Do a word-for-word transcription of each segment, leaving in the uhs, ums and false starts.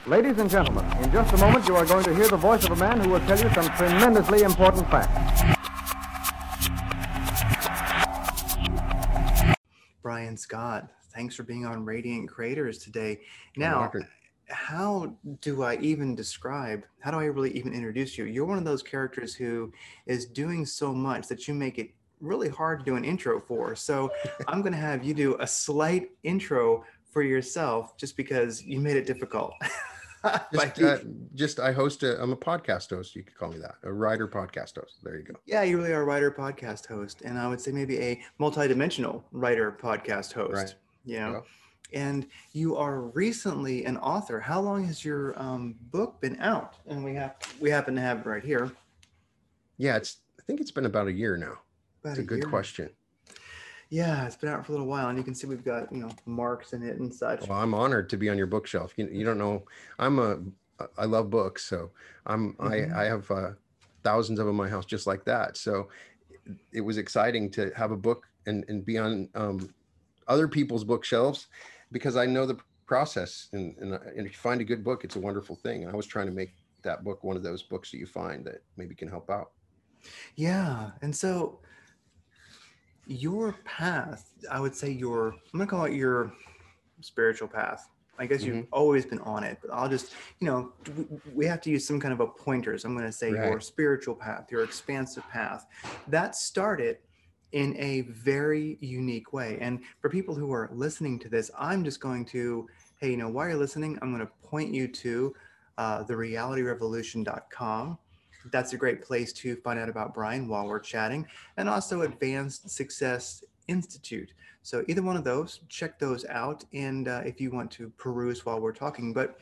Ladies and gentlemen, in just a moment you are going to hear the voice of a man who will tell you some tremendously important facts. Brian Scott, thanks for being on Radiant Creators today. Now, how do I even describe, how do I really even introduce you? You're one of those characters who is doing so much that you make it really hard to do an intro for. So I'm going to have you do a slight intro for yourself just because you made it difficult. just, uh, just I host a, I'm a podcast host. You could call me that, a writer podcast host. There you go. Yeah, you really are a writer podcast host. And I would say maybe a multidimensional writer podcast host. Right. You know, Yeah. And you are recently an author. How long has your um, book been out? And we have we happen to have it right here. Yeah, it's. I think it's been about a year now. That's a, a good year. question. Yeah, it's been out for a little while, and you can see we've got, you know, marks in it and such. Well, I'm honored to be on your bookshelf. You, you don't know, I'm a, I love books, so I'm, mm-hmm. I, I have uh, thousands of them in my house just like that. So it was exciting to have a book and, and be on um, other people's bookshelves because I know the process. And, and, and if you find a good book, it's a wonderful thing. And I was trying to make that book one of those books that you find that maybe can help out. Yeah, and so your path, I would say your, I'm gonna call it your spiritual path. I guess you've mm-hmm. always been on it, but I'll just, you know, we have to use some kind of a pointers. I'm going to say right. your spiritual path, your expansive path. That started in a very unique way. And for people who are listening to this, I'm just going to, hey, you know, while you're listening, I'm going to point you to uh, the reality revolution dot com. That's a great place to find out about Brian while we're chatting, and also Advanced Success Institute. So either one of those, check those out. And uh, if you want to peruse while we're talking, but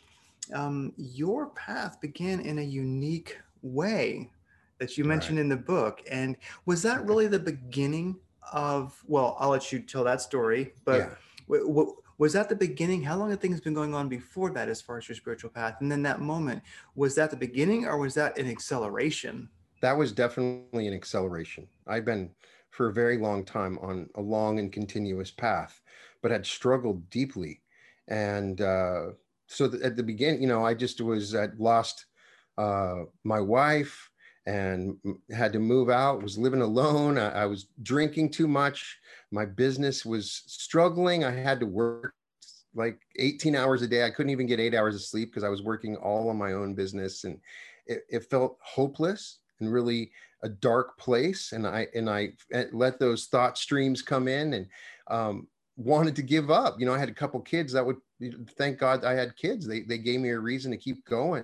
um, your path began in a unique way that you mentioned right. in the book. And was that really the beginning of, well, I'll let you tell that story, but yeah. w- w- was that the beginning? How long have things been going on before that as far as your spiritual path? And then that moment, was that the beginning or was that an acceleration? That was definitely an acceleration. I've been for a very long time on a long and continuous path, but had struggled deeply. And uh, so th- at the beginning, you know, I just was, I'd lost uh, my wife and had to move out, was living alone. I, I was drinking too much. My business was struggling. I had to work like eighteen hours a day. I couldn't even get eight hours of sleep because I was working all on my own business. And it, it felt hopeless and really a dark place. And I, and I let those thought streams come in and um, wanted to give up. You know, I had a couple kids that would, thank God I had kids. They, they gave me a reason to keep going.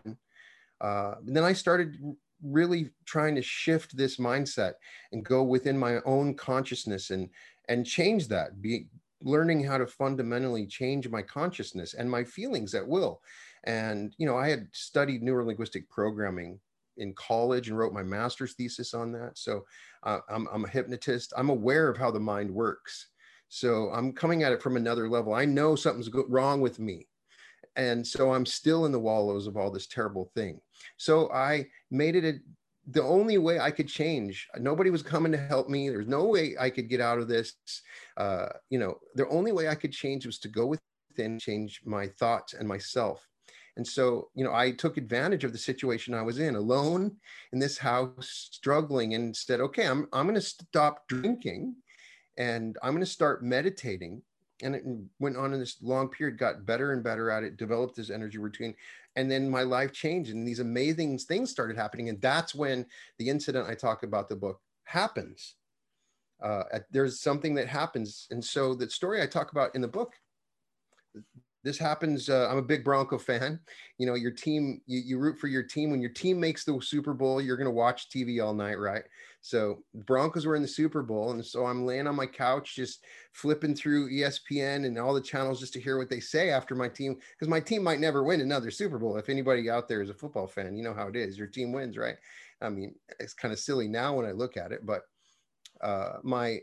Uh, and then I started really trying to shift this mindset and go within my own consciousness and, and change that, be learning how to fundamentally change my consciousness and my feelings at will. And, you know, I had studied neurolinguistic programming in college and wrote my master's thesis on that. So uh, I'm, I'm a hypnotist. I'm aware of how the mind works. So I'm coming at it from another level. I know something's wrong with me. And so I'm still in the wallows of all this terrible thing. So I made it a, the only way I could change. Nobody was coming to help me. There's no way I could get out of this. Uh, you know, the only way I could change was to go within, change my thoughts and myself. And so, you know, I took advantage of the situation I was in, alone in this house, struggling, and said, okay, I'm, I'm going to stop drinking and I'm going to start meditating. And it went on in this long period, got better and better at it, developed this energy routine. And then my life changed and these amazing things started happening. And that's when the incident I talk about the book happens. Uh, there's something that happens. And so the story I talk about in the book, this happens. Uh, I'm a big Bronco fan. You know, your team, you, you root for your team. When your team makes the Super Bowl, you're going to watch T V all night, right? So Broncos were in the Super Bowl. And so I'm laying on my couch, just flipping through E S P N and all the channels just to hear what they say after my team, because my team might never win another Super Bowl. If anybody out there is a football fan, you know how it is. Your team wins, right? I mean, it's kind of silly now when I look at it, but uh, my,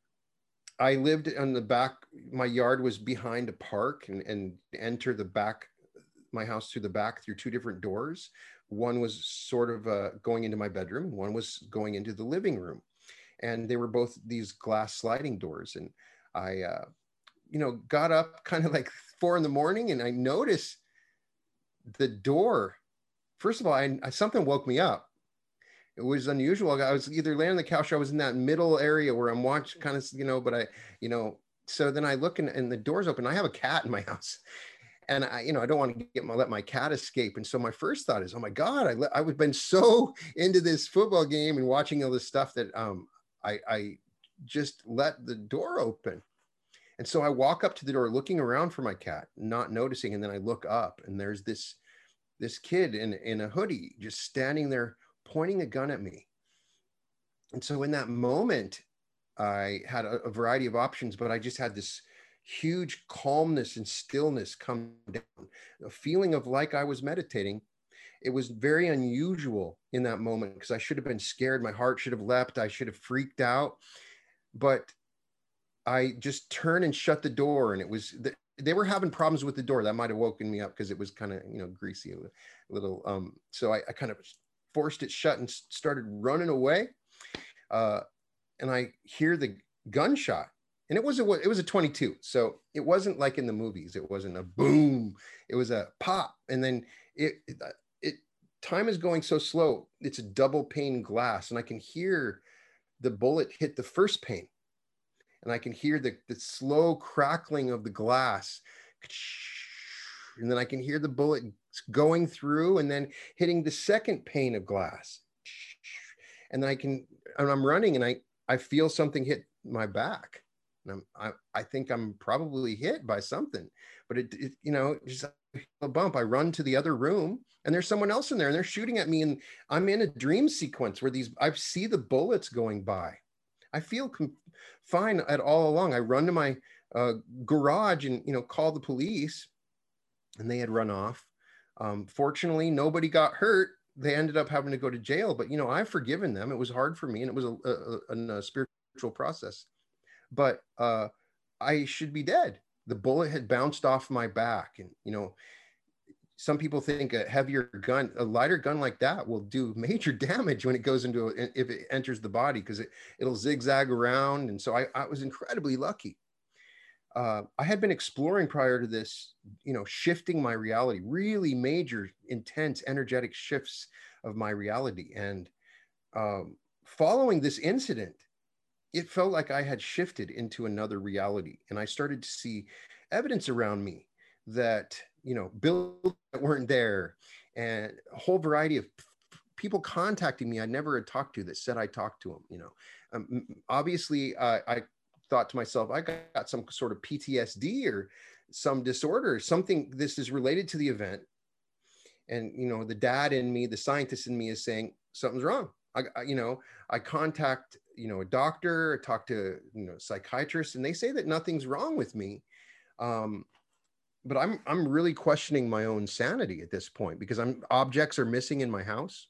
I lived on the back, my yard was behind a park and, and enter the back, my house through the back through two different doors. One was sort of uh, going into my bedroom. One was going into the living room. And they were both these glass sliding doors. And I, uh, you know, got up kind of like four in the morning and I noticed the door, first of all, I, I something woke me up. It was unusual. I was either laying on the couch, or I was in that middle area where I'm watching kind of, you know, but I, you know, so then I look and, and the door's open. I have a cat in my house, and I, you know, I don't want to get my, let my cat escape. And so my first thought is, oh my God, I, I've been so into this football game and watching all this stuff that um, I, I just let the door open. And so I walk up to the door looking around for my cat, not noticing. And then I look up and there's this, this kid in, in a hoodie just standing there pointing a gun at me. And so in that moment, I had a, a variety of options, but I just had this huge calmness and stillness come down, a feeling of like I was meditating. It was very unusual in that moment because I should have been scared. My heart should have leapt. I should have freaked out. But I just turned and shut the door, and it was, they were having problems with the door. That might have woken me up because it was kind of, you know, greasy, a little. Um, so I, I kind of forced it shut and started running away. Uh, and I hear the gunshot, and it was a, it was a twenty-two. So it wasn't like in the movies. It wasn't a boom. It was a pop. And then it, it, it time is going so slow. It's a double pane glass, and I can hear the bullet hit the first pane. And I can hear the, the slow crackling of the glass. And then I can hear the bullet going through and then hitting the second pane of glass. And then I can, and I'm running and I, I feel something hit my back. And I'm, I, I think I'm probably hit by something, but it, it you know, just a bump. I run to the other room and there's someone else in there and they're shooting at me. And I'm in a dream sequence where these, I see the bullets going by. I feel fine at all along. I run to my uh, garage and, you know, call the police, and they had run off. Um, fortunately, nobody got hurt. They ended up having to go to jail, but, you know, I've forgiven them. It was hard for me, and it was a, a, a spiritual process, but uh, I should be dead. The bullet had bounced off my back, and, you know, some people think a heavier gun, a lighter gun like that will do major damage when it goes into, a, if it enters the body, because it, it'll zigzag around. And so I, I was incredibly lucky. Uh, I had been exploring prior to this, you know, shifting my reality, really major, intense, energetic shifts of my reality. And um, following this incident, it felt like I had shifted into another reality. And I started to see evidence around me that, you know, buildings that weren't there, and a whole variety of people contacting me I never had talked to that said I talked to them. You know, um, obviously uh, I thought to myself, I got some sort of P T S D or some disorder, something this is related to the event. And, you know, the dad in me, the scientist in me is saying something's wrong. I, I you know, I contact, you know, a doctor, I talk to, you know, psychiatrists, and they say that nothing's wrong with me. Um, But I'm I'm really questioning my own sanity at this point, because I'm objects are missing in my house,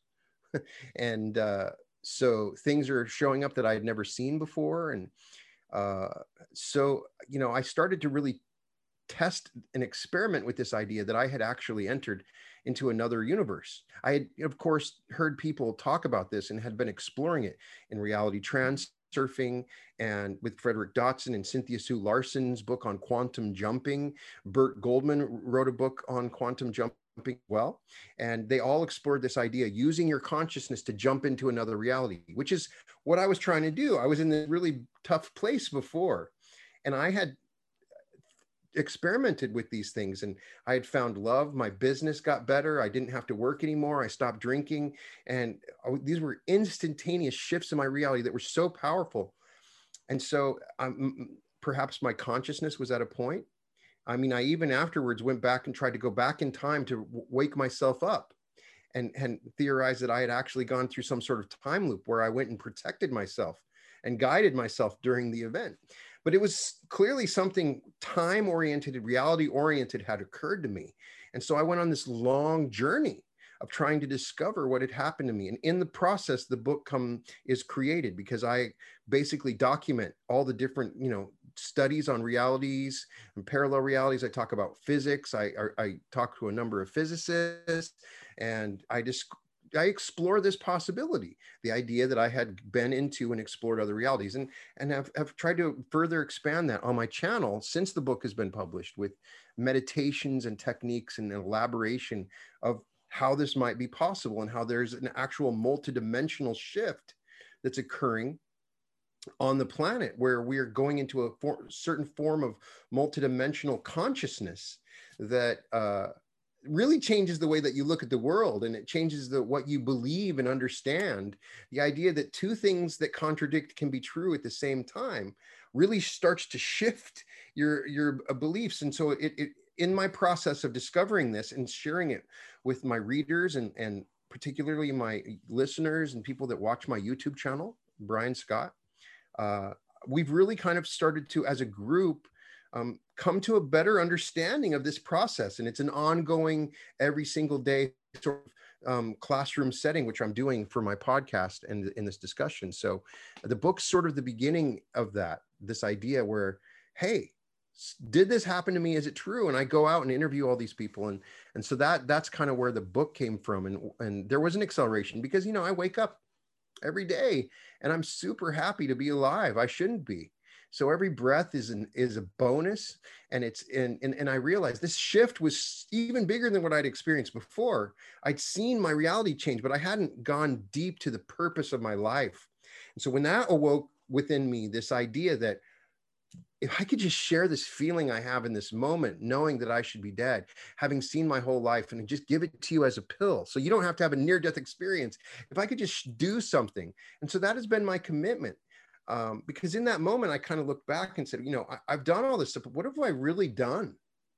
and uh, so things are showing up that I had never seen before, and uh, so you know I started to really test and experiment with this idea that I had actually entered into another universe. I had, of course, heard people talk about this and had been exploring it in reality trans. Surfing, and with Frederick Dotson and Cynthia Sue Larson's book on quantum jumping. Burt Goldman wrote a book on quantum jumping well, and they all explored this idea, using your consciousness to jump into another reality, which is what I was trying to do. I was in this really tough place before, and I had experimented with these things, and I had found love. My business got better. I didn't have to work anymore. I stopped drinking, and these were instantaneous shifts in my reality that were so powerful. And so um, perhaps my consciousness was at a point. I mean, I even afterwards went back and tried to go back in time to wake myself up, and, and theorized that I had actually gone through some sort of time loop where I went and protected myself and guided myself during the event. But it was clearly something time-oriented, reality-oriented had occurred to me. And so I went on this long journey of trying to discover what had happened to me. And in the process, the book come, is created, because I basically document all the different, you know, studies on realities and parallel realities. I talk about physics. I, I, I talk to a number of physicists, and I just I explore this possibility, the idea that I had been into and explored other realities, and, and have, have tried to further expand that on my channel since the book has been published, with meditations and techniques and elaboration of how this might be possible and how there's an actual multidimensional shift that's occurring on the planet, where we are going into a for, certain form of multidimensional consciousness that uh, really changes the way that you look at the world, and it changes the what you believe and understand. The idea that two things that contradict can be true at the same time really starts to shift your your beliefs. And so it, it in my process of discovering this and sharing it with my readers and and particularly my listeners and people that watch my YouTube channel, Brian Scott, uh, we've really kind of started to, as a group, um, come to a better understanding of this process. And it's an ongoing, every single day sort of um, classroom setting, which I'm doing for my podcast and in this discussion. So the book's sort of the beginning of that, this idea where, hey, did this happen to me? Is it true? And I go out and interview all these people. And, and so that that's kind of where the book came from. And, and there was an acceleration because, you know, I wake up every day and I'm super happy to be alive. I shouldn't be. So every breath is an is a bonus. And it's and, and and I realized this shift was even bigger than what I'd experienced before. I'd seen my reality change, but I hadn't gone deep to the purpose of my life. And so when that awoke within me, this idea that if I could just share this feeling I have in this moment, knowing that I should be dead, having seen my whole life, and just give it to you as a pill, so you don't have to have a near-death experience. If I could just do something. And so that has been my commitment. Um, because in that moment, I kind of looked back and said, you know, I, I've done all this stuff, but what have I really done?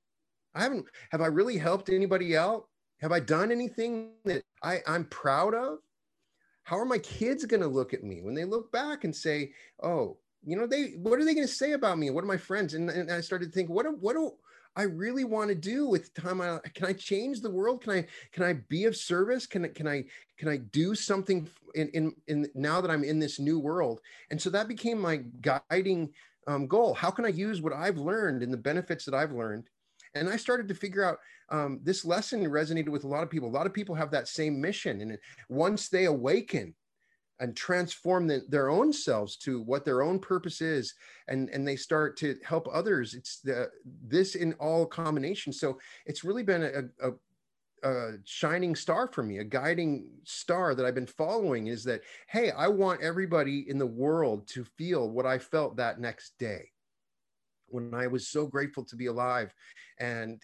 I haven't, have I really helped anybody out? Have I done anything that I, I'm proud of? How are my kids going to look at me when they look back and say, oh, you know, they, what are they going to say about me? What are my friends? And, and I started to think, what, do, what do I really want to do with time? I, can I change the world? Can I, can I be of service? Can I, can I, can I do something in, in, in now that I'm in this new world? And so that became my guiding um, goal. How can I use what I've learned and the benefits that I've learned? And I started to figure out um, this lesson resonated with a lot of people. A lot of people have that same mission. And once they awaken and transform the, their own selves to what their own purpose is, and, and they start to help others, it's the this in all combination. So it's really been a, a, a shining star for me, a guiding star that I've been following, is that, hey, I want everybody in the world to feel what I felt that next day when I was so grateful to be alive. And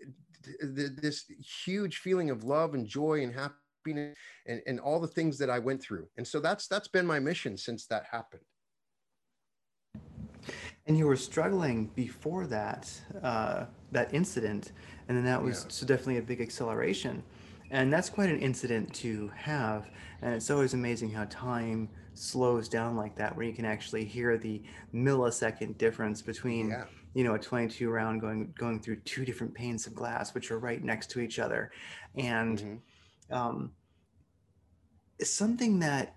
th- this huge feeling of love and joy and happiness and, and all the things that I went through. And so that's that's been my mission since that happened. And you were struggling before that, uh, that incident, and then that was Yeah. so definitely a big acceleration. And that's quite an incident to have. And it's always amazing how time slows down like that, where you can actually hear the millisecond difference between, Yeah. you know, a twenty-two round going going through two different panes of glass, which are right next to each other. And Mm-hmm. um, it's something that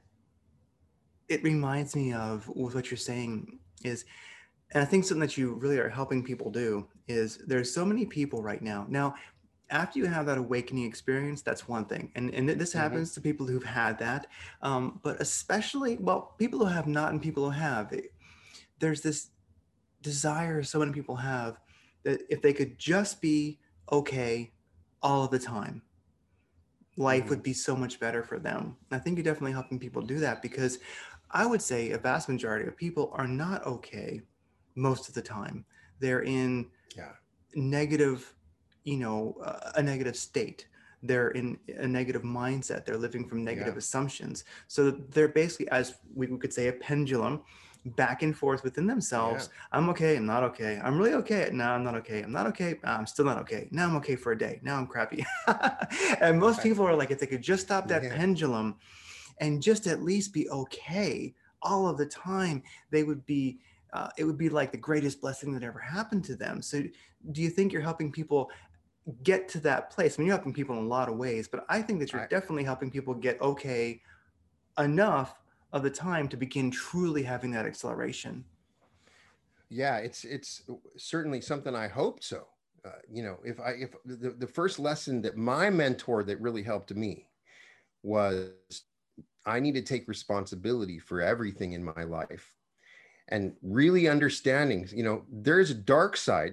it reminds me of with what you're saying is, and I think something that you really are helping people do is, there's so many people right now. Now, after you have that awakening experience, that's one thing. And, and this Mm-hmm. happens to people who've had that, um, but especially, well, people who have not and people who have, it, there's this desire so many people have that if they could just be okay all of the time, life Mm-hmm. would be so much better for them. And I think you're definitely helping people do that, because I would say a vast majority of people are not okay most of the time. They're in Yeah. negative, you know, uh, a negative state. They're in a negative mindset. They're living from negative Yeah. assumptions. So they're basically, as we could say, a pendulum back and forth within themselves. Yeah. I'm okay. I'm not okay. I'm really okay. No, I'm not okay. I'm not okay. I'm still not okay. Now I'm okay for a day. Now I'm crappy. And most Right. people are like, if they could just stop that Yeah. pendulum and just at least be okay all of the time, they would be, uh, it would be like the greatest blessing that ever happened to them. So do you think you're helping people get to that place? I mean, you're helping people in a lot of ways, but I think that you're I, definitely helping people get okay enough of the time to begin truly having that acceleration. yeah, it's it's certainly something I hoped so. Uh, you know, if I if the, the first lesson that my mentor that really helped me was, I need to take responsibility for everything in my life, and really understanding, you know, there's a dark side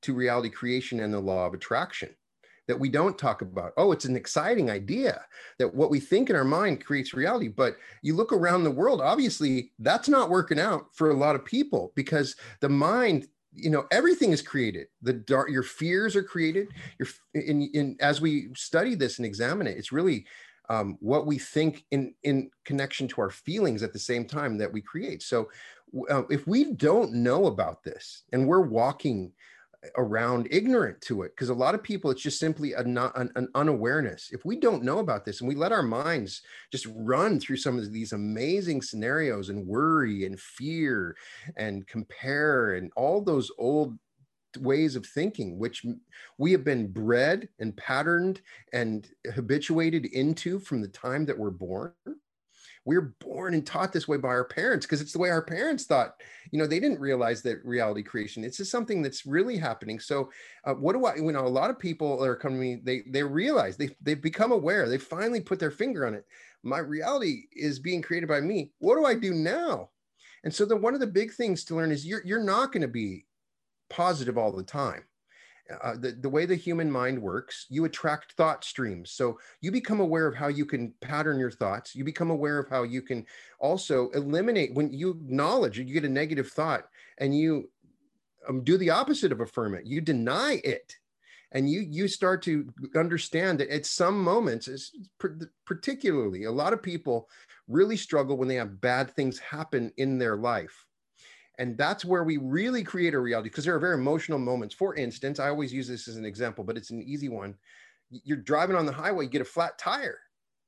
to reality creation and the law of attraction that we don't talk about. Oh, it's an exciting idea that what we think in our mind creates reality. But you look around the world, obviously that's not working out for a lot of people, because the mind, you know, everything is created. The dark, your fears are created. Your in, in as we study this and examine it, it's really um, what we think in in connection to our feelings at the same time that we create. So uh, if we don't know about this and we're walking around ignorant to it, because a lot of people, it's just simply a not an, an unawareness. If we don't know about this and we let our minds just run through some of these amazing scenarios and worry and fear and compare and all those old ways of thinking, which we have been bred and patterned and habituated into from the time that we're born. We're born and taught this way by our parents, because it's the way our parents thought. You know, they didn't realize that reality creation, it's just something that's really happening. So uh, what do I, you know, a lot of people that are coming to me, they, they realize, they, they've become aware. They finally put their finger on it. My reality is being created by me. What do I do now? And so the, one of the big things to learn is you're, you're not going to be positive all the time. Uh, the, the way the human mind works, you attract thought streams. So you become aware of how you can pattern your thoughts. You become aware of how you can also eliminate, when you acknowledge, you get a negative thought and you um, do the opposite of affirm it. You deny it. And you, you start to understand that at some moments, particularly a lot of people really struggle when they have bad things happen in their life. And that's where we really create a reality, because there are very emotional moments. For instance, I always use this as an example, but it's an easy one. You're driving on the highway, you get a flat tire.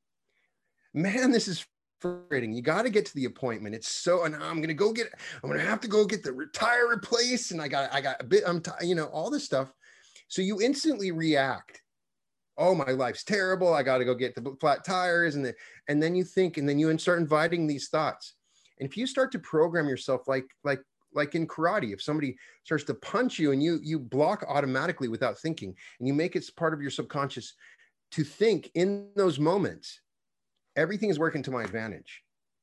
Man, this is frustrating. You got to get to the appointment. It's so, and I'm going to go get, I'm going to have to go get the tire replaced. And I got, I got a bit, I'm, you know, all this stuff. So you instantly react. Oh, my life's terrible. I got to go get the flat tires. And, the, and then you think, and then you start inviting these thoughts. And if you start to program yourself like, like, like in karate, if somebody starts to punch you and you, you block automatically without thinking, and you make it part of your subconscious to think in those moments, everything is working to my advantage.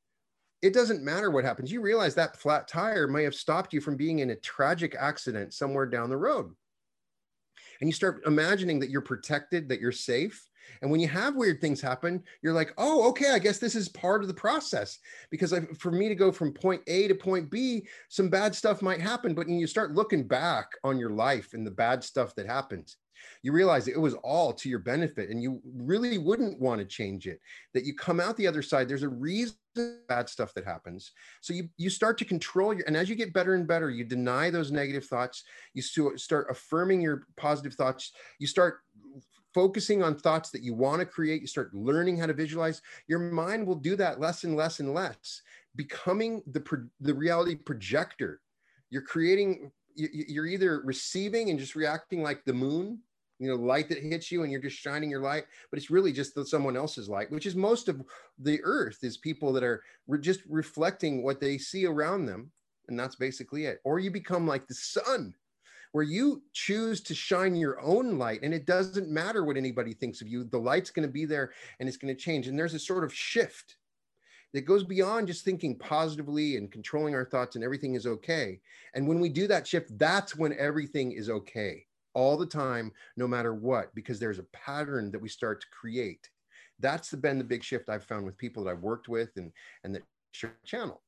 It doesn't matter what happens. You realize that flat tire may have stopped you from being in a tragic accident somewhere down the road. And you start imagining that you're protected, that you're safe. And when you have weird things happen, you're like, oh, okay, I guess this is part of the process. Because I, for me to go from point A to point B, some bad stuff might happen. But when you start looking back on your life and the bad stuff that happens, you realize it was all to your benefit and you really wouldn't want to change it. That you come out the other side, there's a reason for bad stuff that happens. So you, you start to control your, and as you get better and better, you deny those negative thoughts. You start affirming your positive thoughts. You start focusing on thoughts that you want to create. You start learning how to visualize. Your mind will do that less and less and less, becoming the, the reality projector. You're creating, you're either receiving and just reacting like the moon, you know, light that hits you and you're just shining your light, but it's really just someone else's light, which is most of the earth is people that are just reflecting what they see around them. And that's basically it. Or you become like the sun, where you choose to shine your own light, and it doesn't matter what anybody thinks of you. The light's going to be there and it's going to change. And there's a sort of shift that goes beyond just thinking positively and controlling our thoughts and everything is okay. And when we do that shift, that's when everything is okay all the time, no matter what, because there's a pattern that we start to create. That's been the big shift I've found with people that I've worked with and, and that share the channel.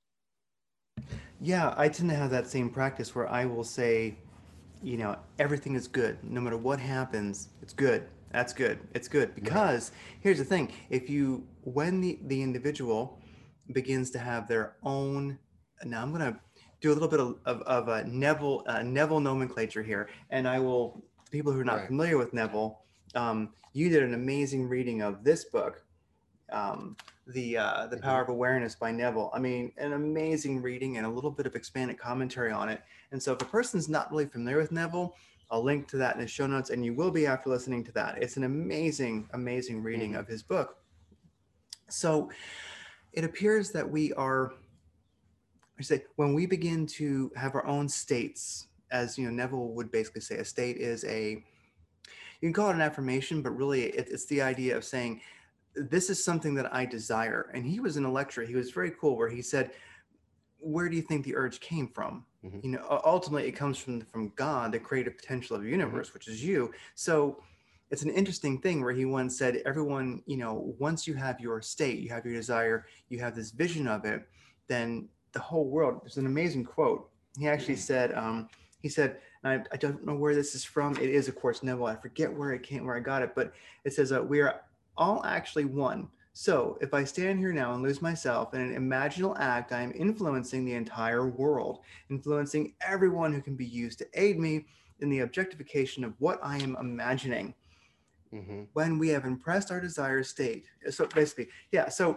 Yeah, I tend to have that same practice where I will say, you know, everything is good. No matter what happens, it's good. That's good. It's good. Because here's the thing. If you, when the, the individual begins to have their own, now I'm going to do a little bit of, of, of a Neville, uh, Neville nomenclature here. And I will, people who are not right. familiar with Neville, um, you did an amazing reading of this book, um, the uh, the Power of Awareness by Neville. I mean, an amazing reading and a little bit of expanded commentary on it. And so if a person's not really familiar with Neville, I'll link to that in the show notes, and you will be after listening to that. It's an amazing, amazing reading mm-hmm. of his book. So it appears that we are, I say, when we begin to have our own states, as you know, Neville would basically say, a state is a, you can call it an affirmation, but really it, it's the idea of saying, this is something that I desire. And he was in a lecture, he was very cool, where he said, where do you think the urge came from? Mm-hmm. You know, ultimately it comes from from God, the creative potential of the universe, mm-hmm. which is you. So it's an interesting thing where he once said, everyone, you know, once you have your state, you have your desire, you have this vision of it, then the whole world, there's an amazing quote. He actually said, um, he said, and I, I don't know where this is from. It is, of course, Neville. I forget where it came, where I got it, but it says, uh, we are all actually one. So if I stand here now and lose myself in an imaginal act, I am influencing the entire world, influencing everyone who can be used to aid me in the objectification of what I am imagining. Mm-hmm. When we have impressed our desired state. So basically, yeah, so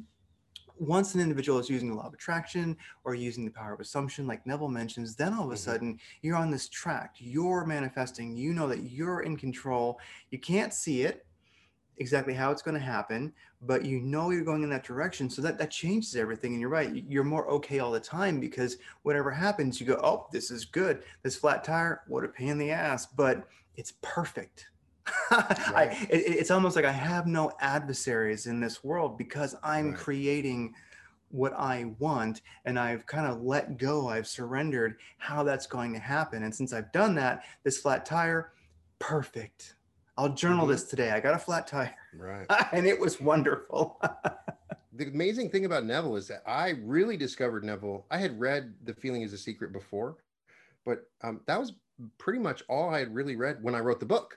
once an individual is using the law of attraction or using the power of assumption, like Neville mentions, then all of a mm-hmm. sudden you're on this track. You're manifesting. You know that you're in control. You can't see it, exactly how it's going to happen, but you know you're going in that direction. So that, that changes everything. And you're right. You're more okay all the time because whatever happens, you go, oh, this is good. This flat tire, what a pain in the ass, but it's perfect. Right. I, it, it's almost like I have no adversaries in this world because I'm right. creating what I want, and I've kind of let go. I've surrendered how that's going to happen. And since I've done that, this flat tire, perfect. I'll journal mm-hmm. this today. I got a flat tire. Right. And it was wonderful. The amazing thing about Neville is that I really discovered Neville. I had read The Feeling is a Secret before, but um, that was pretty much all I had really read when I wrote the book.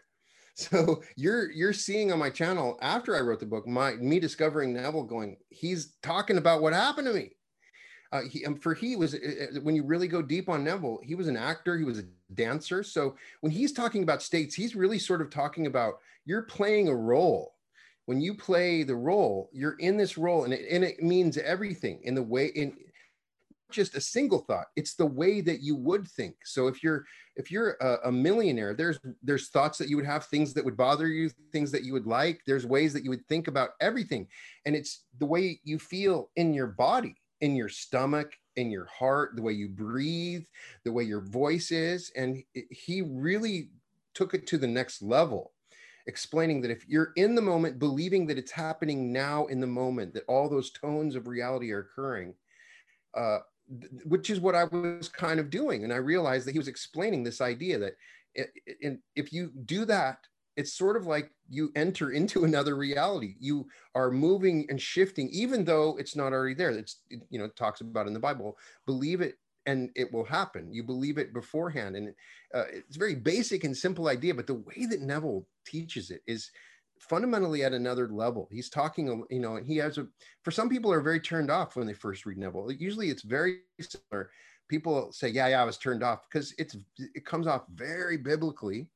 So you're you're seeing on my channel after I wrote the book, my me discovering Neville going, he's talking about what happened to me. Uh, he, um, for he was, uh, when you really go deep on Neville, he was an actor, he was a dancer. So when he's talking about states, he's really sort of talking about you're playing a role. When you play the role, you're in this role, and it, and it means everything in the way, in just a single thought. It's the way that you would think. So if you're if you're a, a millionaire, there's there's thoughts that you would have, things that would bother you, things that you would like. There's ways that you would think about everything, and it's the way you feel in your body, in your stomach, in your heart, the way you breathe, the way your voice is. And it, he really took it to the next level, explaining that if you're in the moment, believing that it's happening now in the moment, that all those tones of reality are occurring, uh, which is what I was kind of doing. And I realized that he was explaining this idea that it, it, if you do that, it's sort of like you enter into another reality. You are moving and shifting, even though it's not already there. It's, you know, it talks about in the Bible, believe it and it will happen. You believe it beforehand. And uh, it's a very basic and simple idea, but the way that Neville teaches it is fundamentally at another level. He's talking, you know, and he has a, for some people are very turned off when they first read Neville. Usually it's very similar. People say, yeah, yeah, I was turned off because it's, it comes off very biblically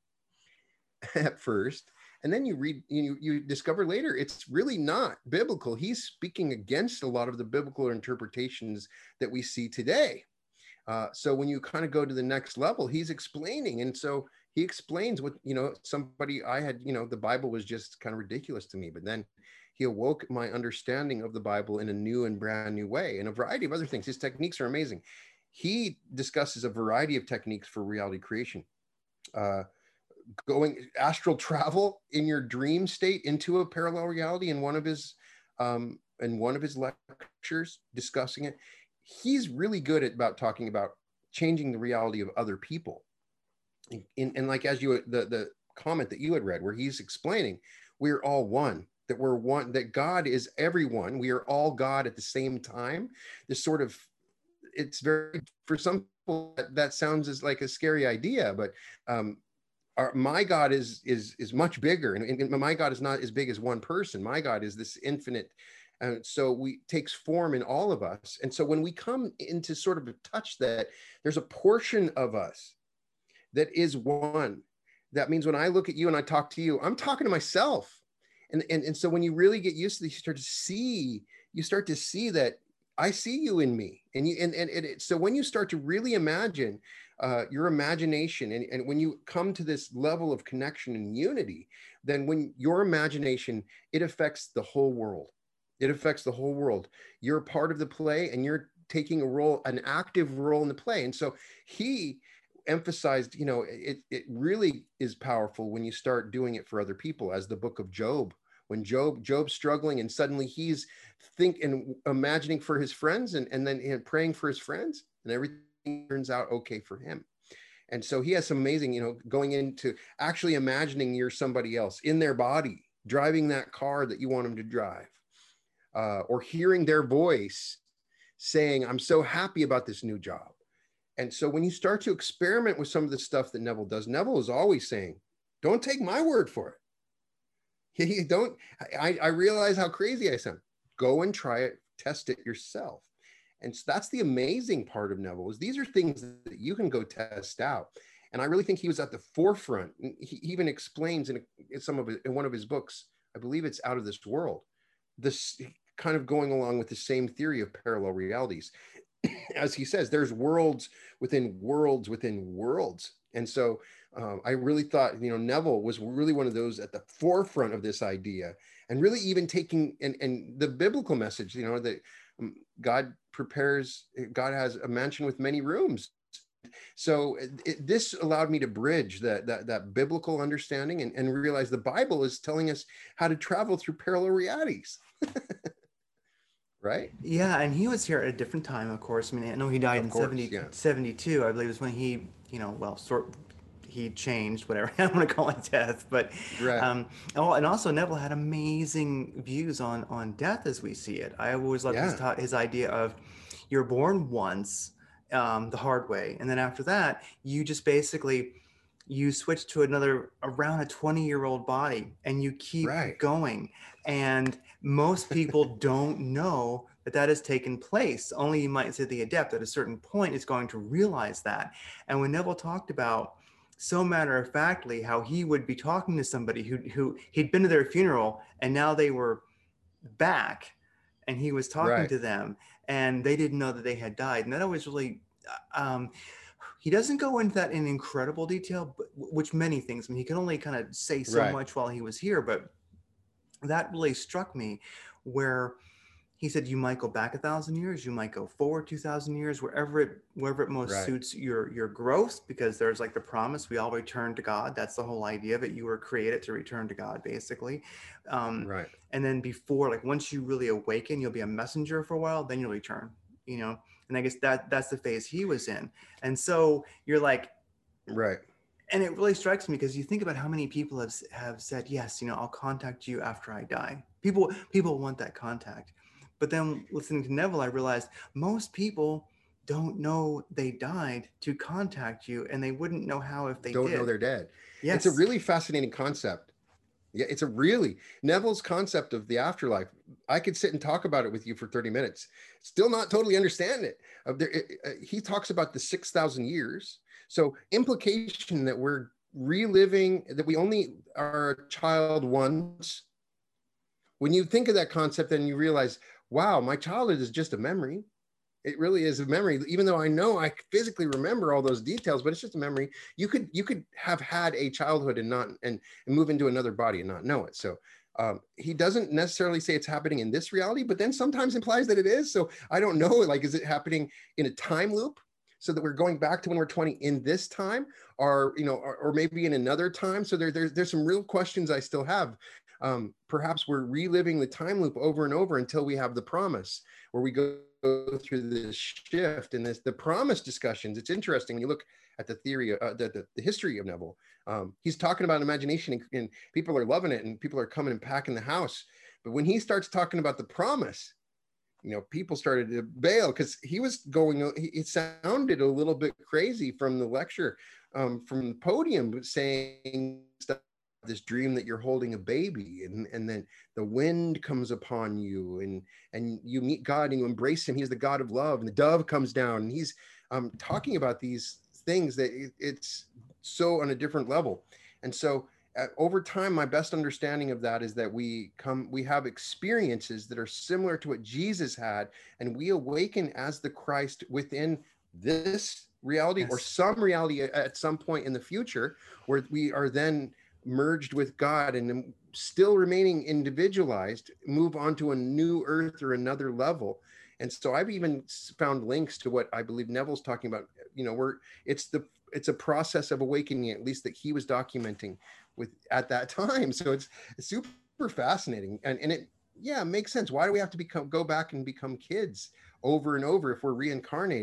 at first. And then you read, you, you discover later, it's really not biblical. He's speaking against a lot of the biblical interpretations that we see today. Uh, so when you kind of go to the next level, he's explaining. And so he explains what, you know, somebody I had, you know, the Bible was just kind of ridiculous to me, but then he awoke my understanding of the Bible in a new and brand new way, and a variety of other things. His techniques are amazing. He discusses a variety of techniques for reality creation. Uh, going astral travel in your dream state into a parallel reality in one of his, um, in one of his lectures, discussing it. He's really good at about talking about changing the reality of other people. In, and like, as you, the, the comment that you had read, where he's explaining, we're all one, that we're one, that God is everyone. We are all God at the same time. This sort of, it's very, for some people that, that sounds as like a scary idea, but um, our, my God is, is, is much bigger. And, and my God is not as big as one person. My God is this infinite. And uh, so we takes form in all of us. And so when we come into sort of a touch that, there's a portion of us that is one. That means when I look at you and I talk to you, I'm talking to myself. And, and, and so when you really get used to this, you start to see, you start to see that I see you in me. And you, and, and, and it, so when you start to really imagine uh, your imagination, and, and when you come to this level of connection and unity, then when your imagination, it affects the whole world. It affects the whole world. You're a part of the play, and you're taking a role, an active role in the play. And so he emphasized, you know, it, it really is powerful when you start doing it for other people, as the book of Job, when Job, Job's struggling and suddenly he's thinking, imagining for his friends, and, and then you know, praying for his friends, and everything turns out okay for him. And so he has some amazing, you know, going into actually imagining you're somebody else in their body, driving that car that you want them to drive, uh, or hearing their voice saying, I'm so happy about this new job. And so when you start to experiment with some of the stuff that Neville does, Neville is always saying, don't take my word for it. You don't, I, I realize how crazy I sound. Go and try it, test it yourself. And so that's the amazing part of Neville, is these are things that you can go test out. And I really think he was at the forefront. He even explains in, a, in some of it, in one of his books, I believe it's Out of This World, this kind of going along with the same theory of parallel realities. As he says, there's worlds within worlds within worlds. And so um, I really thought, you know, Neville was really one of those at the forefront of this idea, and really even taking, and, and the biblical message, you know, that um, God prepares, God has a mansion with many rooms. So it, it, this allowed me to bridge that, that, that biblical understanding and, and realize the Bible is telling us how to travel through parallel realities. Right? Yeah, and he was here at a different time, of course. I mean, I know he died Of in course, seventy, yeah. seventy-two, I believe, is when he, you know, well, sort he changed, whatever I want to call it, death. But, Right. um, oh, and also Neville had amazing views on on death as we see it. I always loved his, Yeah. ta- his idea of you're born once, um, the hard way, and then after that, you just basically you switch to another around a twenty year old body and you keep Right. going. And most people don't know that that has taken place. Only you might say the adept at a certain point is going to realize that. And when Neville talked about so matter of factly how he would be talking to somebody who, who he'd been to their funeral and now they were back and he was talking Right. to them and they didn't know that they had died. And that always really, um, he doesn't go into that in incredible detail, but which many things, I mean, he can only kind of say so Right. much while he was here, but that really struck me, where he said you might go back a thousand years, you might go forward two thousand years, wherever it wherever it most Right. suits your your growth, because there's like the promise we all return to God. That's the whole idea of it. You were created to return to God, basically. Um, Right. and then before, like once you really awaken, you'll be a messenger for a while, then you'll return. You know, and I guess that that's the phase he was in. And so you're like, Right. and it really strikes me because you think about how many people have have said, yes, you know, I'll contact you after I die. People people want that contact. But then listening to Neville, I realized most people don't know they died to contact you, and they wouldn't know how if they Don't did. know they're dead. Yes. It's a really fascinating concept. Yeah, it's a really Neville's concept of the afterlife. I could sit and talk about it with you for thirty minutes, still not totally understand it. Uh, there, it, uh, he talks about the six thousand years. So implication that we're reliving, that we only are a child once. When you think of that concept, then you realize, wow, my childhood is just a memory. It really is a memory, even though I know I physically remember all those details, but it's just a memory. You could you could have had a childhood and not and, and move into another body and not know it. So um, he doesn't necessarily say it's happening in this reality, but then sometimes implies that it is. So I don't know, like, is it happening in a time loop, so that we're going back to when we're twenty in this time, or you know, or, or maybe in another time? So there, there's there's some real questions I still have. Um, perhaps we're reliving the time loop over and over until we have the promise, where we go through this shift and this the promise discussions. It's interesting when you look at the theory, uh, the, the the history of Neville. Um, he's talking about imagination, and, and people are loving it, and people are coming and packing the house. But when he starts talking about the promise, you know, people started to bail because he was going. It sounded a little bit crazy from the lecture, um, from the podium, saying stuff. This dream that you're holding a baby, and and then the wind comes upon you, and and you meet God and you embrace him. He's the God of love, and the dove comes down, and he's um, talking about these things that it, it's so on a different level. And so uh, over time, my best understanding of that is that we come we have experiences that are similar to what Jesus had, and we awaken as the Christ within this reality, Yes. or some reality at some point in the future, where we are then merged with God and still remaining individualized, move on to a new earth or another level. And so I've even found links to what I believe Neville's talking about. You know, we're it's the it's a process of awakening, at least that he was documenting with at that time. So it's, it's super fascinating, and and it yeah it makes sense. Why do we have to become go back and become kids over and over if we're reincarnating?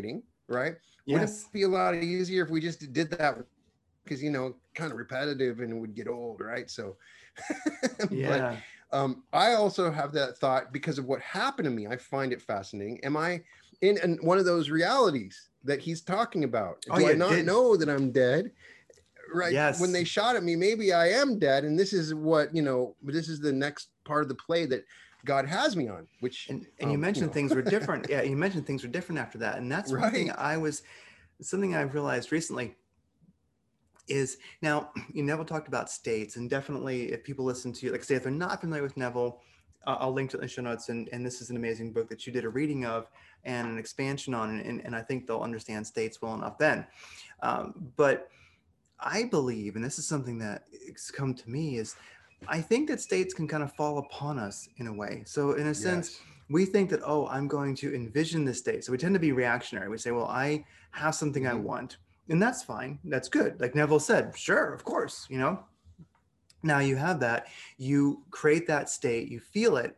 right? Yes. Wouldn't it be a lot easier if we just did that? Because, you know, kind of repetitive and it would get old, right? So, Yeah. but um, I also have that thought because of what happened to me. I find it fascinating. Am I in, in one of those realities that he's talking about? Oh Do I yeah. not Did, know that I'm dead? Right. When yes. they shot at me, maybe I am dead. And this is what, you know, this is the next part of the play that God has me on, which, And, and you um, mentioned you know, things were different. Yeah. You mentioned things were different after that. And that's one thing right. I was, something I've realized recently is now, you Neville talked about states, and definitely if people listen to you, like say, if they're not familiar with Neville, uh, I'll link to it in the show notes. And, and this is an amazing book that you did a reading of and an expansion on, and, and I think they'll understand states well enough then. Um, but I believe, and this is something that has come to me, is I think that states can kind of fall upon us in a way. So in a sense, Yes. we think that, oh, I'm going to envision this state. So we tend to be reactionary. We say, well, I have something I Mm-hmm. want, and that's fine. That's good. Like Neville said, sure, of course, you know. Now you have that, you create that state, you feel it,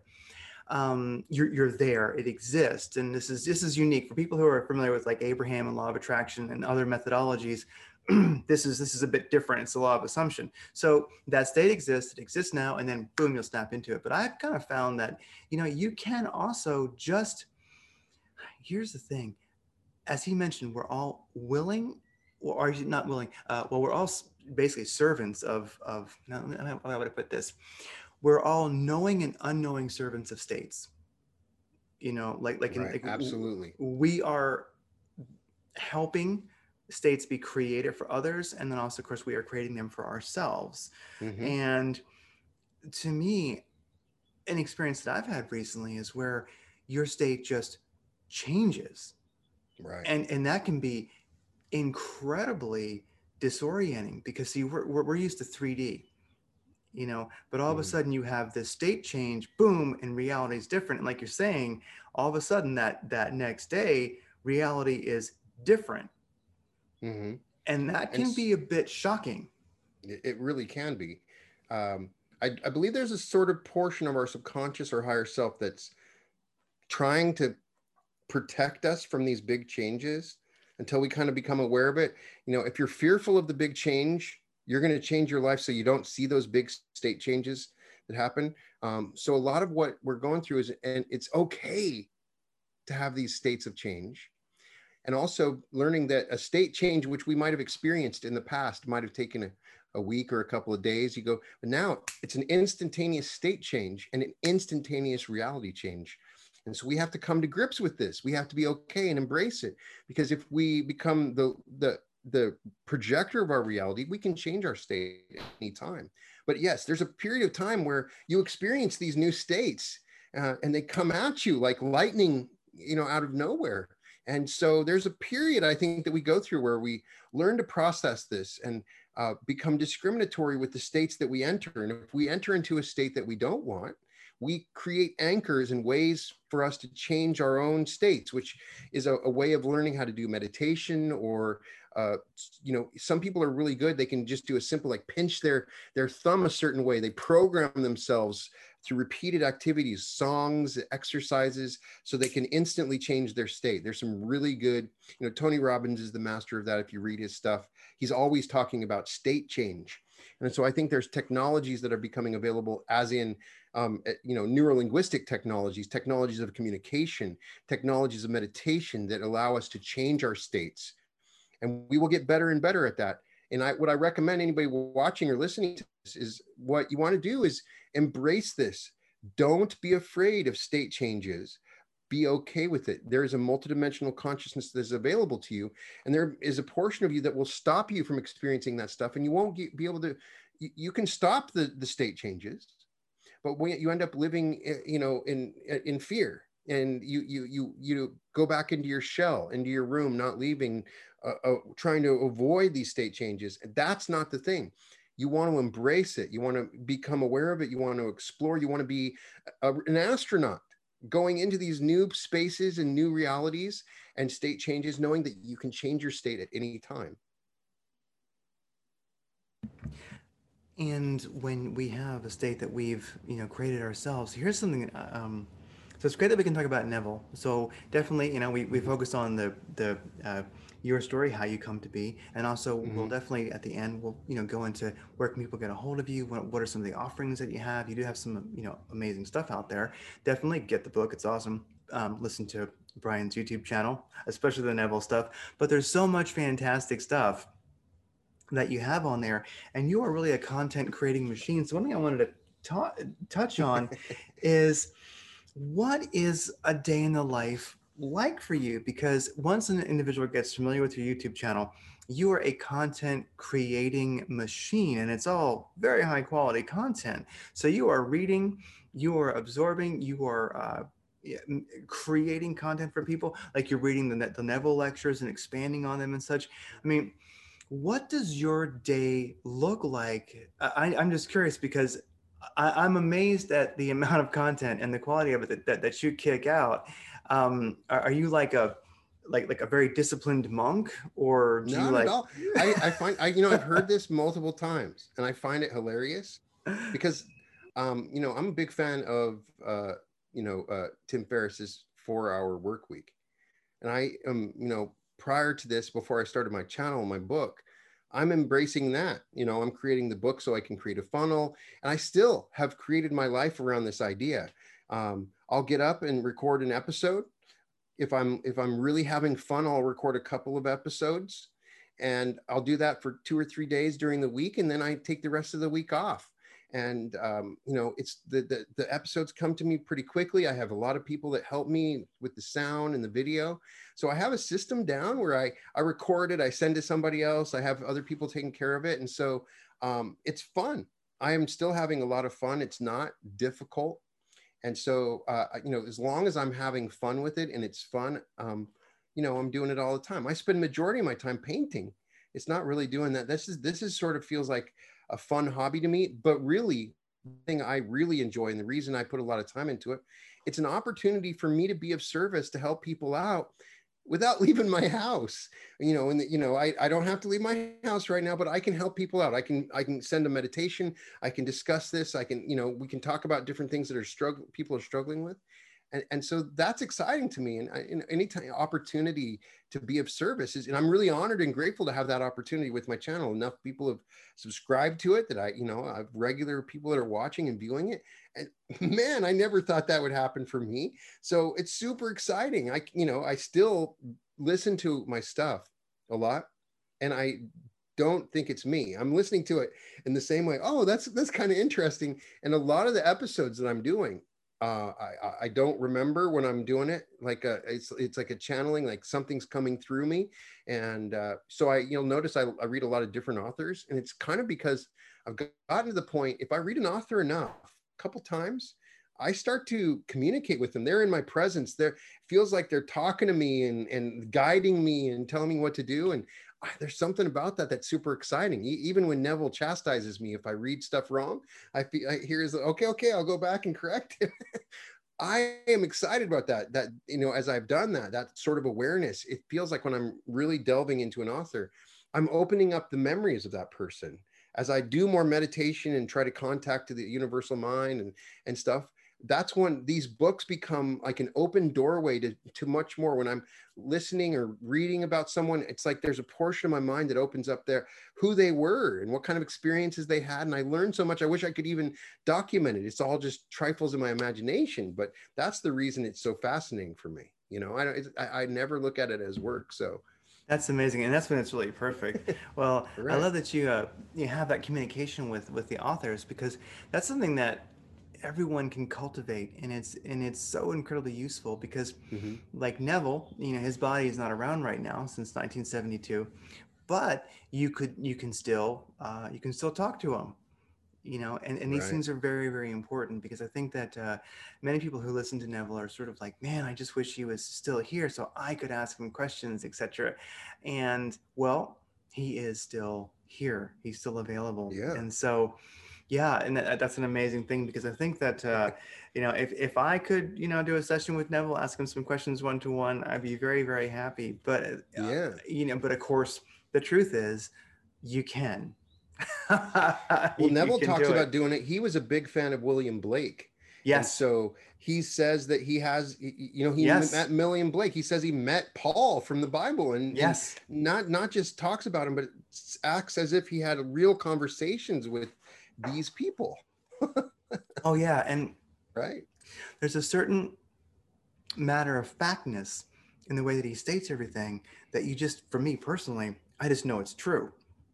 um, you're, you're there, it exists. And this is, this is unique for people who are familiar with like Abraham and law of attraction and other methodologies. this is, this is a bit different. It's a law of assumption. So that state exists, it exists now, and then boom, you'll snap into it. But I've kind of found that, you know, you can also just, here's the thing, as he mentioned, we're all willing, or are you not willing? Uh, well, we're all basically servants of, of, no, how would I put this? We're all knowing and unknowing servants of states. You know, like like, in, Right. like Absolutely. we are helping states be created for others, and then also, of course, we are creating them for ourselves. Mm-hmm. And to me, an experience that I've had recently is where your state just changes, Right. and and that can be incredibly disorienting because see, we're we're, we're used to three D. You know, but all of a Mm-hmm. sudden you have this state change, boom, and reality is different. And like you're saying, all of a sudden that that next day reality is different, Mm-hmm. and that And can be a bit shocking. it really can be. Um, I, I believe there's a sort of portion of our subconscious or higher self that's trying to protect us from these big changes until we kind of become aware of it. You know, if you're fearful of the big change, you're going to change your life so you don't see those big state changes that happen. Um, so a lot of what we're going through is, and it's okay to have these states of change. And also learning that a state change, which we might have experienced in the past, might have taken a, a week or a couple of days. You go, but now it's an instantaneous state change and an instantaneous reality change. And so we have to come to grips with this. We have to be okay and embrace it, because if we become the the the projector of our reality, we can change our state at any time. But yes, there's a period of time where you experience these new states, uh, and they come at you like lightning, you know, out of nowhere. And so there's a period, I think, that we go through where we learn to process this and uh, become discriminatory with the states that we enter. And if we enter into a state that we don't want, we create anchors and ways for us to change our own states, which is a, a way of learning how to do meditation. Or, uh, you know, some people are really good. They can just do a simple, like pinch their, their thumb a certain way. They program themselves through repeated activities, songs, exercises, so they can instantly change their state. There's some really good, you know, Tony Robbins is the master of that. If you read his stuff, he's always talking about state change. And so I think there's technologies that are becoming available, as in, um, you know, neurolinguistic technologies, technologies of communication, technologies of meditation that allow us to change our states. And we will get better and better at that. And I, what I recommend anybody watching or listening to this is, what you want to do is embrace this. Don't be afraid of state changes. Be okay with it. There is a multidimensional consciousness that is available to you. And there is a portion of you that will stop you from experiencing that stuff. And you won't get, be able to, you, you can stop the, the state changes, but when you end up living, you know, in, in fear, and you, you, you, you go back into your shell, into your room, not leaving, uh, uh, trying to avoid these state changes. That's not the thing. You want to embrace it. You want to become aware of it. You want to explore. You want to be a, an astronaut going into these new spaces and new realities and state changes, knowing that you can change your state at any time. And when we have a state that we've, you know, created ourselves, here's something um, So it's great that we can talk about Neville. So definitely, you know, we, we focused on the the uh, your story, how you come to be, and also we'll Mm-hmm. definitely at the end we'll you know go into where can people get a hold of you. What, what are some of the offerings that you have? You do have some you know amazing stuff out there. Definitely get the book; it's awesome. Um, listen to Brian's YouTube channel, especially the Neville stuff. But there's so much fantastic stuff that you have on there, and you are really a content creating machine. So one thing I wanted to ta- touch on is what is a day in the life like for you? Because once an individual gets familiar with your YouTube channel, you are a content creating machine, and it's all very high quality content. So you are reading, you are absorbing, you are uh, yeah, m- creating content for people, like you're reading the, Ne- the Neville lectures and expanding on them and such. I mean, what does your day look like? I, I'm just curious because I, I'm amazed at the amount of content and the quality of it that, that, that you kick out. Um, are, are you like a like like a very disciplined monk, or do you Not at like? all. I, I find I you know I've heard this multiple times, and I find it hilarious because um, you know I'm a big fan of uh, you know uh, Tim Ferriss's four hour work week, and I am you know prior to this, before I started my channel and my book, I'm embracing that. You know, I'm creating the book so I can create a funnel, and I still have created my life around this idea. Um, I'll get up and record an episode. If I'm if I'm really having fun, I'll record a couple of episodes, and I'll do that for two or three days during the week, and then I take the rest of the week off. And um, you know, it's the, the the episodes come to me pretty quickly. I have a lot of people that help me with the sound and the video, so I have a system down where I I record it, I send to somebody else, I have other people taking care of it, and so um, it's fun. I am still having a lot of fun. It's not difficult. And so, uh, you know, as long as I'm having fun with it and it's fun, um, you know, I'm doing it all the time. I spend majority of my time painting. It's not really doing that. This is this is sort of feels like a fun hobby to me, but really, the thing I really enjoy and the reason I put a lot of time into it, it's an opportunity for me to be of service to help people out without leaving my house. You know, and the, you know, I, I don't have to leave my house right now, but I can help people out. I can I can send a meditation. I can discuss this. I can, you know, we can talk about different things that are struggling people are struggling with. And, and so that's exciting to me. And, I, and any time opportunity to be of service is, and I'm really honored and grateful to have that opportunity with my channel. Enough people have subscribed to it that I, you know, I have regular people that are watching and viewing it. And man, I never thought that would happen for me. So it's super exciting. I, you know, I still listen to my stuff a lot, and I don't think it's me. I'm listening to it in the same way. Oh, that's that's kind of interesting. And a lot of the episodes that I'm doing, uh, I I don't remember when I'm doing it. Like a, it's it's like a channeling, like something's coming through me. And uh, so I you'll notice I, I read a lot of different authors, and it's kind of because I've gotten to the point. If I read an author enough, a couple times, I start to communicate with them. They're in my presence. They're feels like they're talking to me and, and guiding me and telling me what to do. And ah, there's something about that that's super exciting. E- even when Neville chastises me, if I read stuff wrong, I feel I hear is okay, okay, I'll go back and correct it. I am excited about that. That, you know, as I've done that, that sort of awareness, it feels like when I'm really delving into an author, I'm opening up the memories of that person. As I do more meditation and try to contact to the universal mind and, and stuff, that's when these books become like an open doorway to, to much more. When I'm listening or reading about someone, it's like there's a portion of my mind that opens up there, who they were and what kind of experiences they had. And I learned so much. I wish I could even document it. It's all just trifles in my imagination, but that's the reason it's so fascinating for me. You know, I don't, it's, I, I never look at it as work. So That's amazing, and that's when it's really perfect. Well, I right. love that you uh, you have that communication with with the authors, because that's something that everyone can cultivate, and it's and it's so incredibly useful because, Mm-hmm. like Neville, you know, his body is not around right now since nineteen seventy-two, but you could you can still uh, you can still talk to him, you know, and, and these Right. things are very, very important, because I think that uh, many people who listen to Neville are sort of like, man, I just wish he was still here so I could ask him questions, etc. And well, he is still here, he's still available. Yeah. And so yeah, and that, that's an amazing thing, because I think that uh, you know, if, if I could, you know, do a session with Neville, ask him some questions one to one, I'd be very, very happy. But uh, Yeah. you know, but of course the truth is you can Well, you, you Neville can talks do it. about doing it. He was a big fan of William Blake. And Yes. so he says that he has, you know, he Yes. met Millian Blake. He says he met Paul from the Bible, and, Yes. and not not just talks about him, but acts as if he had real conversations with these people. Oh yeah, and Right. there's a certain matter of factness in the way that he states everything that you just, for me personally, I just know it's true.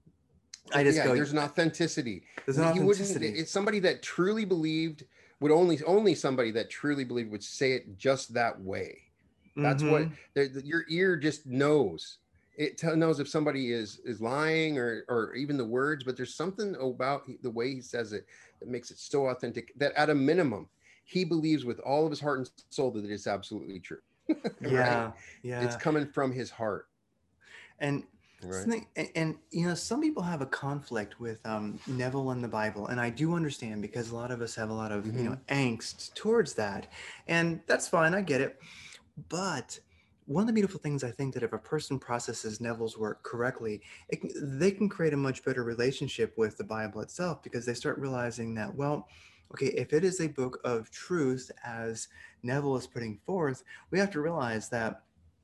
I just yeah, go, there's an authenticity. There's an He wouldn't. authenticity. It's somebody that truly believed would only only somebody that truly believed would say it just that way. That's what Mhm. your ear just knows. It tell, knows if somebody is is lying or or even the words, but there's something about the way he says it that makes it so authentic that at a minimum he believes with all of his heart and soul that it is absolutely true. Yeah, Right? yeah. It's coming from his heart. And Right. something, and, and you know, some people have a conflict with um, Neville and the Bible, and I do understand because a lot of us have a lot of you know angst towards that, and that's fine. I get it, but one of the beautiful things I think that if a person processes Neville's work correctly, it can, they can create a much better relationship with the Bible itself because they start realizing that, well, okay, if it is a book of truth as Neville is putting forth, we have to realize that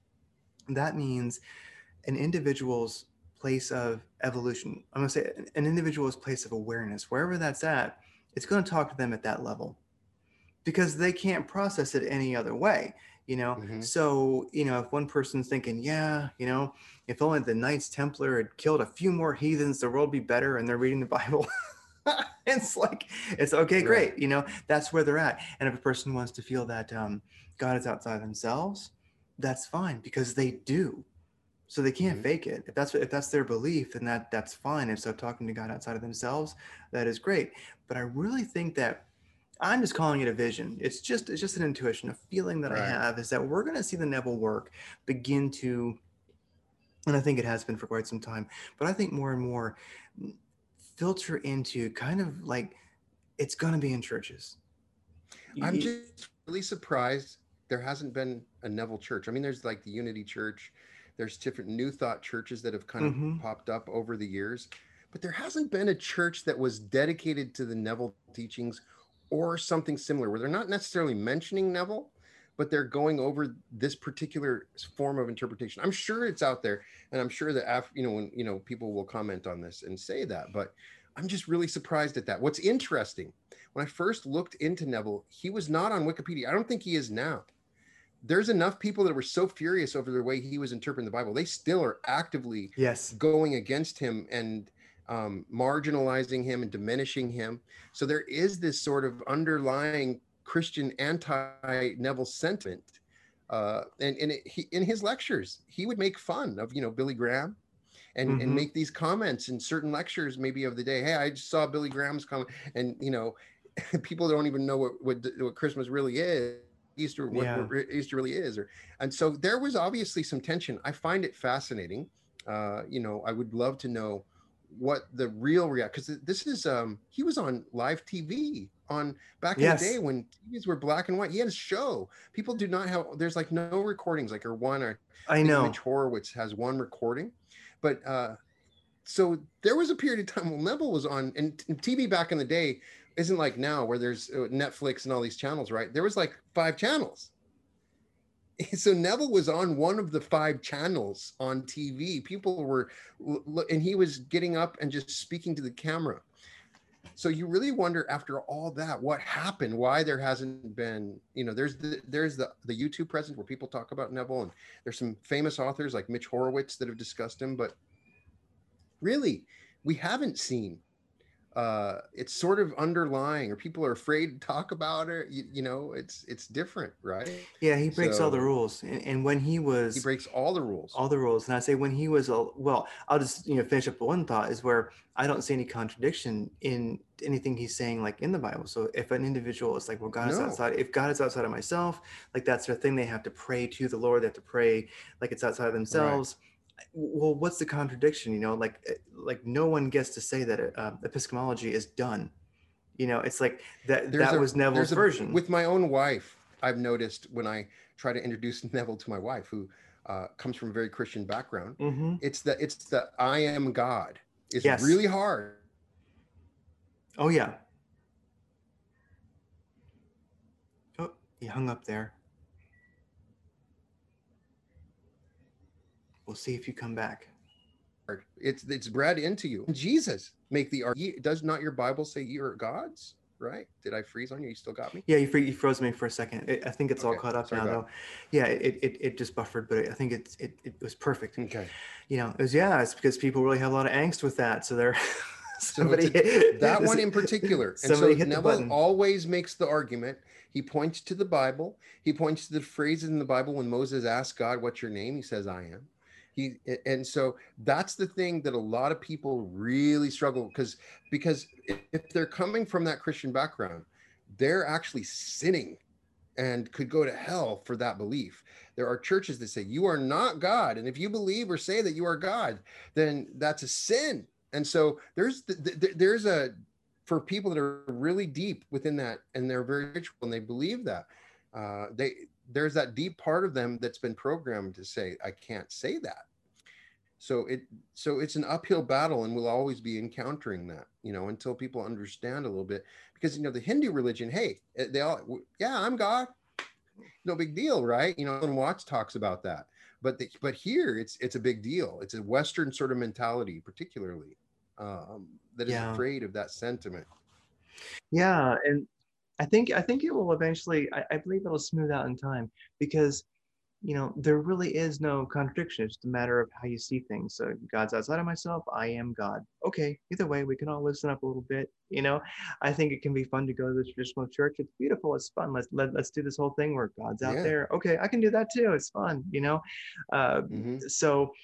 that means an individual's place of evolution. I'm going to say an individual's place of awareness, wherever that's at, it's going to talk to them at that level because they can't process it any other way, you know? Mm-hmm. So, you know, if one person's thinking, yeah, you know, if only the Knights Templar had killed a few more heathens, the world would be better, and they're reading the Bible. It's like, it's okay, great. Right. You know, that's where they're at. And if a person wants to feel that um, God is outside themselves, that's fine because they do. So they can't mm-hmm. fake it. If that's if that's their belief, then that that's fine. And so talking to God outside of themselves, that is great. But I really think that I'm just calling it a vision. It's just it's just an intuition, a feeling that right. I have is that we're going to see the Neville work begin to, and I think it has been for quite some time, but I think more and more filter into kind of like it's going to be in churches. I'm just really surprised there hasn't been a Neville church. I mean, there's like the Unity Church. There's different New Thought churches that have kind of mm-hmm. popped up over the years, but there hasn't been a church that was dedicated to the Neville teachings or something similar, where they're not necessarily mentioning Neville, but they're going over this particular form of interpretation. I'm sure it's out there, and I'm sure that after, you know, when you know people will comment on this and say that, but I'm just really surprised at that. What's interesting, when I first looked into Neville, he was not on Wikipedia. I don't think he is now. There's enough people that were so furious over the way he was interpreting the Bible. They still are actively yes. going against him and um, marginalizing him and diminishing him. So there is this sort of underlying Christian anti-Neville sentiment. Uh, and and it, he, in his lectures, he would make fun of, you know, Billy Graham and, mm-hmm. and make these comments in certain lectures, maybe of the day. Hey, I just saw Billy Graham's comment. And, you know, people don't even know what, what, what Christmas really is. Easter, what, yeah. what Easter really is, or and so there was obviously some tension. I find it fascinating. Uh, you know, I would love to know what the real reaction, because this is um he was on live T V on back in yes. the day when T Vs were black and white. He had a show. People do not have. There's like no recordings, like or one or I know Mitch Horowitz has one recording, but uh, so there was a period of time when Neville was on, and, and T V back in the day isn't like now where there's Netflix and all these channels, right? There was like five channels. So Neville was on one of the five channels on T V. People were, and he was getting up and just speaking to the camera. So you really wonder after all that, what happened, why there hasn't been, you know, there's the, there's the, the YouTube presence where people talk about Neville, and there's some famous authors like Mitch Horowitz that have discussed him, but really we haven't seen uh it's sort of underlying, or people are afraid to talk about it. You, you know, it's it's different, right? Yeah, he breaks so, all the rules, and, and when he was he breaks all the rules all the rules and I say when he was a well I'll just you know finish up one thought is where I don't see any contradiction in anything he's saying like in the Bible. So if an individual is like, well, God no. is outside, if God is outside of myself, like that's their thing, they have to pray to the Lord, they have to pray like it's outside of themselves, right. Well, what's the contradiction? You know, like like no one gets to say that uh, epistemology is done. You know, it's like that there's that a, was Neville's a, version. With my own wife, I've noticed when I try to introduce Neville to my wife, who uh, comes from a very Christian background, mm-hmm. it's the it's the I am God. It's yes. really hard. Oh yeah. He hung up there. We'll see if you come back. It's it's bred into you. Jesus make the argument. Does not your Bible say you are gods? Right? Did I freeze on you? You still got me? Yeah, you, you froze me for a second. It, I think it's Okay. all caught up Sorry now, though. Yeah, it, it it just buffered, but I think it, it it was perfect. Okay. You know, it was, yeah, it's because people really have a lot of angst with that. So they're somebody so a, that one in particular. And somebody so hit Neville the button. always makes the argument. He points to the Bible. He points to the phrases in the Bible when Moses asked God, "What's your name?" He says, "I am." He and so that's the thing that a lot of people really struggle because because if they're coming from that Christian background, they're actually sinning and could go to hell for that belief. There are churches that say you are not God, and if you believe or say that you are God, then that's a sin. And so there's there's a for people that are really deep within that, and they're very ritual and they believe that uh, they there's that deep part of them that's been programmed to say I can't say that. So it so it's an uphill battle, and we'll always be encountering that, you know, until people understand a little bit. Because, you know, the Hindu religion, hey, they all, yeah, I'm God, no big deal, right? You know, Alan Watts talks about that. But the, but here it's it's a big deal. It's a Western sort of mentality, particularly, um, that is Yeah. afraid of that sentiment. Yeah, and I think I think it will eventually. I, I believe it'll smooth out in time because, you know, there really is no contradiction. It's just a matter of how you see things. So God's outside of myself. I am God. Okay. Either way, we can all loosen up a little bit. You know, I think it can be fun to go to the traditional church. It's beautiful. It's fun. Let's let, let's do this whole thing where God's out Yeah. there. Okay, I can do that too. It's fun. You know, uh, Mm-hmm. so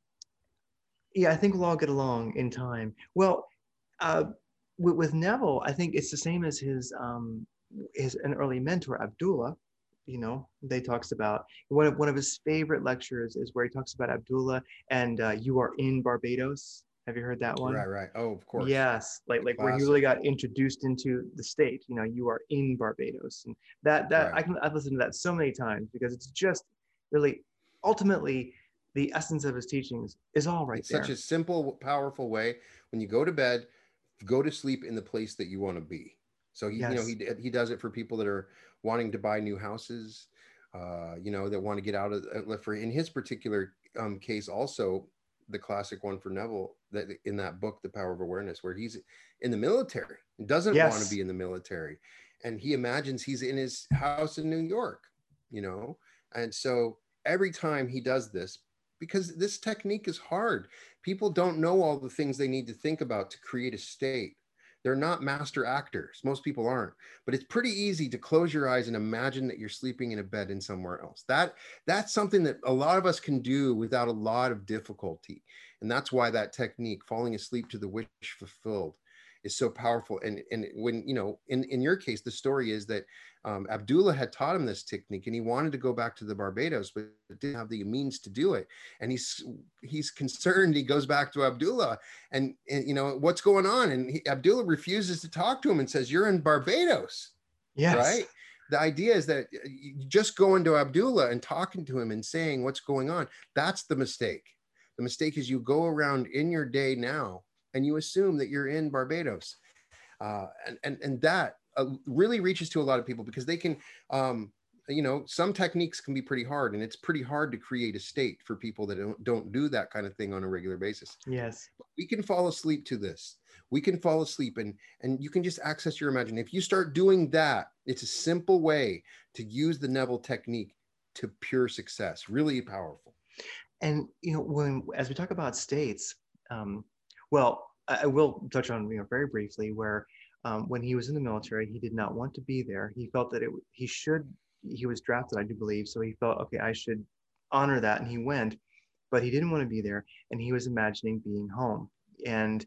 yeah, I think we'll all get along in time. Well, uh, with, with Neville, I think it's the same as his um, his an early mentor, Abdullah. You know, they talks about one of one of his favorite lectures is where he talks about Abdullah and uh, you are in Barbados. Have you heard that one? Right, right. Oh, of course. Yes, like like Classic. where he really got introduced into the state. You know, you are in Barbados, and that that Right. I can I've listened to that so many times because it's just really ultimately the essence of his teachings is all right it's there. such a simple, powerful way. When you go to bed, go to sleep in the place that you want to be. So he, Yes. you know, he he does it for people that are wanting to buy new houses, uh, you know, that want to get out of. For in his particular um, case, also the classic one for Neville, that in that book, The Power of Awareness, where he's in the military and doesn't Yes. want to be in the military, and he imagines he's in his house in New York, you know, and so every time he does this. Because this technique is hard. People don't know all the things they need to think about to create a state. They're not master actors. Most people aren't. But it's pretty easy to close your eyes and imagine that you're sleeping in a bed in somewhere else. That that's something that a lot of us can do without a lot of difficulty. And that's why that technique, falling asleep to the wish fulfilled, is so powerful. And and when, you know, in, in your case, the story is that um, Abdullah had taught him this technique and he wanted to go back to the Barbados, but didn't have the means to do it. And he's he's concerned. He goes back to Abdullah and, and you know, what's going on? And he, Abdullah refuses to talk to him and says, you're in Barbados. Yes. Right? The idea is that just going to Abdullah and talking to him and saying what's going on, that's the mistake. The mistake is you go around in your day now and you assume that you're in Barbados. Uh, and, and, and that uh, really reaches to a lot of people because they can, um, you know, some techniques can be pretty hard, and it's pretty hard to create a state for people that don't, don't do that kind of thing on a regular basis. Yes. We can fall asleep to this. We can fall asleep and, and you can just access your imagination. If you start doing that, it's a simple way to use the Neville technique to pure success. Really powerful. And, you know, when, as we talk about states, um, well, I, I will touch on, you know, very briefly where um, when he was in the military, he did not want to be there. He felt that it, he should, he was drafted, I do believe. So he felt, okay, I should honor that. And he went, but he didn't want to be there. And he was imagining being home. And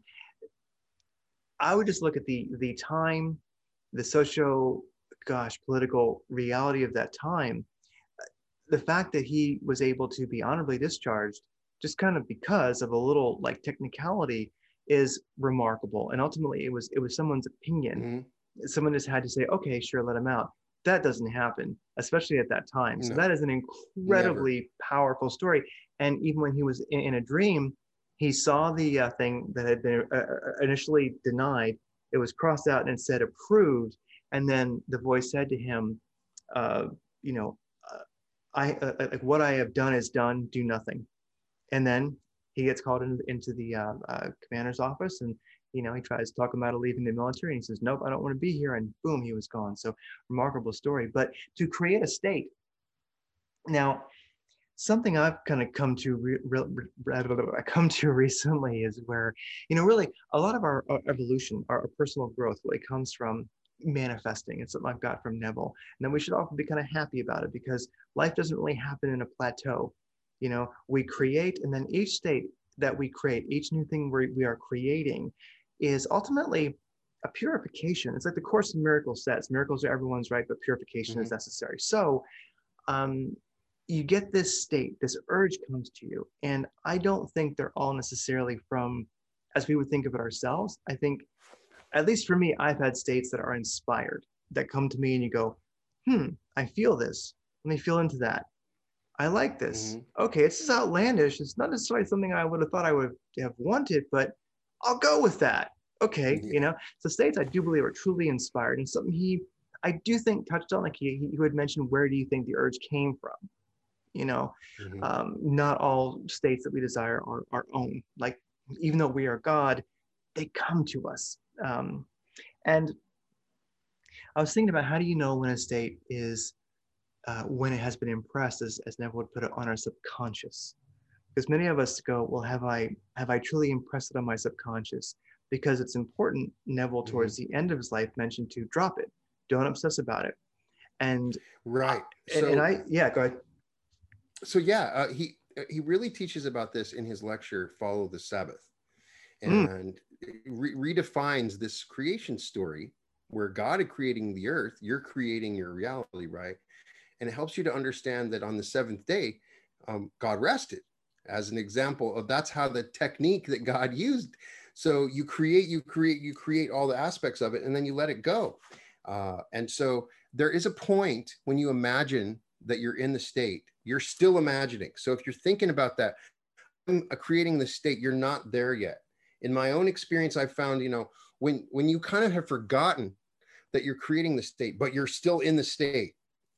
I would just look at the, the time, the socio, gosh, political reality of that time. The fact that he was able to be honorably discharged just kind of because of a little like technicality is remarkable. And ultimately it was, it was someone's opinion. Mm-hmm. Someone just had to say, okay, sure, let him out. That doesn't happen, especially at that time. So no. That is an incredibly Never. powerful story. And even when he was in, in a dream, he saw the uh, thing that had been uh, initially denied. It was crossed out and it said approved. And then the voice said to him, uh, you know, uh, I uh, like what I have done is done, do nothing. And then he gets called in, into the uh, uh, commander's office, and you know he tries to talk him out of leaving the military, and he says, "Nope, I don't want to be here." And boom, he was gone. So remarkable story. But to create a state, now something I've kind of come to re, re, re, come to recently is where you know really a lot of our, our evolution, our, our personal growth, really comes from manifesting. It's something I've got from Neville, and then we should often be kind of happy about it because life doesn't really happen in a plateau. You know, we create, and then each state that we create, each new thing we, we are creating is ultimately a purification. It's like the Course in Miracles says, miracles are everyone's right, but purification mm-hmm. is necessary. So um, you get this state, this urge comes to you. And I don't think they're all necessarily from, as we would think of it ourselves. I think, at least for me, I've had states that are inspired, that come to me and you go, hmm, I feel this. Let me feel into that. I like this. Mm-hmm. Okay, this is outlandish. It's not necessarily something I would have thought I would have wanted, but I'll go with that. Okay, yeah. You know, so states I do believe are truly inspired, and something he, I do think touched on, like he, he would mention, where do you think the urge came from? You know, mm-hmm. um, not all states that we desire are our own. Like, even though we are God, they come to us. Um, and I was thinking about, how do you know when a state is Uh, when it has been impressed, as, as Neville would put it, on our subconscious? Because many of us go, well, have I have I truly impressed it on my subconscious? Because it's important, Neville, towards mm-hmm. the end of his life, mentioned to drop it. Don't obsess about it. And right. Uh, and, so, and I, yeah, go ahead. So yeah, uh, he he really teaches about this in his lecture, Follow the Sabbath, and mm. re- redefines this creation story where God is creating the earth, you're creating your reality, right? And it helps you to understand that on the seventh day, um, God rested, as an example of that's how the technique that God used. So you create, you create, you create all the aspects of it, and then you let it go. Uh, and so there is a point when you imagine that you're in the state, you're still imagining. So if you're thinking about that, I'm creating the state, you're not there yet. In my own experience, I've found, you know, when, when you kind of have forgotten that you're creating the state, but you're still in the state.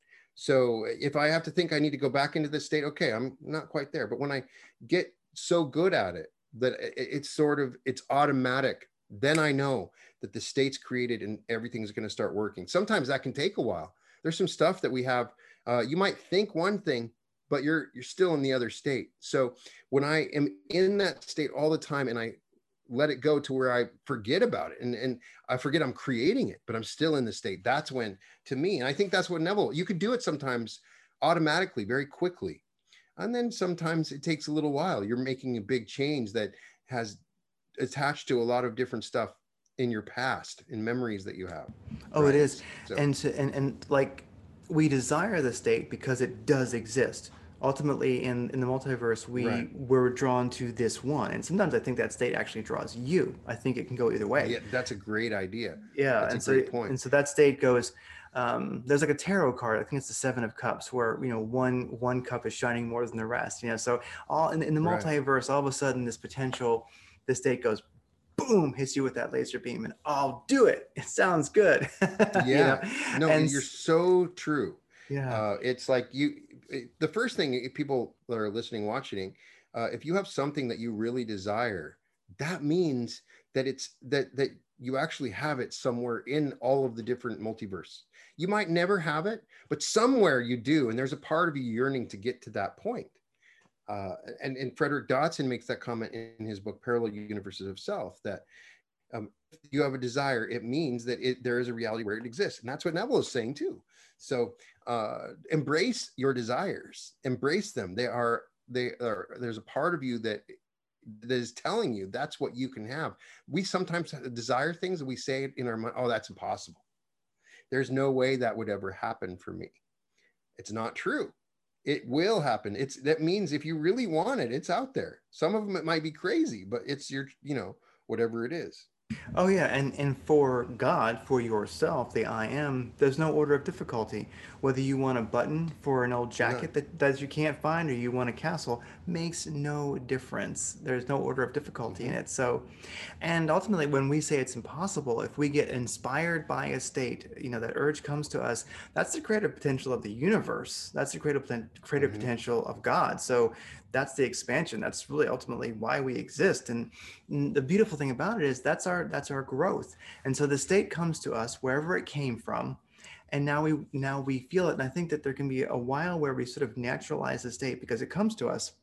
So if I have to think I need to go back into this state, okay, I'm not quite there. But when I get so good at it that it's sort of, it's automatic, then I know that the state's created and everything's going to start working. Sometimes that can take a while. There's some stuff that we have, uh, you might think one thing, but you're, you're still in the other state. So when I am in that state all the time and I let it go to where I forget about it and, and I forget I'm creating it, but I'm still in the state. That's when, to me, and I think that's what Neville, you could do it sometimes automatically, very quickly. And then sometimes it takes a little while. You're making a big change that has attached to a lot of different stuff in your past, in memories that you have. Oh, right? It is. So, and, to, and, and like we desire the state because it does exist. Ultimately, in, in the multiverse, we right. we're drawn to this one. And sometimes I think that state actually draws you. I think it can go either way. Yeah, that's a great idea. Yeah, that's and a so, great point. And so that state goes, um, there's like a tarot card, I think it's the Seven of Cups, where, you know, one one cup is shining more than the rest. You know, so all in, in the multiverse, right. all of a sudden this potential, this state goes, boom, hits you with that laser beam, and I'll do it. It sounds good. Yeah, you know? No, and you're so true. Yeah, uh, it's like you. The first thing, if people that are listening, watching, uh, if you have something that you really desire, that means that it's that that you actually have it somewhere in all of the different multiverse. You might never have it, but somewhere you do, and there's a part of you yearning to get to that point. Uh, and, and Frederick Dodson makes that comment in his book, Parallel Universes of Self, that um, if you have a desire, it means that it, there is a reality where it exists. And that's what Neville is saying too. So uh, embrace your desires, embrace them. They are, they are, there's a part of you that, that is telling you that's what you can have. We sometimes desire things and we say it in our mind, oh, that's impossible. There's no way that would ever happen for me. It's not true. It will happen. It's, that means if you really want it, it's out there. Some of them, it might be crazy, but it's your, you know, whatever it is. Oh yeah, and and for God, for yourself, the I am, there's no order of difficulty. Whether you want a button for an old No. jacket that, that you can't find or you want a castle makes no difference. There's no order of difficulty in Hmm. it. So, and ultimately when we say it's impossible, if we get inspired by a state, you know, that urge comes to us, that's the creative potential of the universe. That's the creative poten- creative Hmm. potential of God. So that's the expansion. That's really ultimately why we exist. And the beautiful thing about it is that's our that's our growth. And so the state comes to us wherever it came from, and now we now we feel it. And I think that there can be a while where we sort of naturalize the state because it comes to us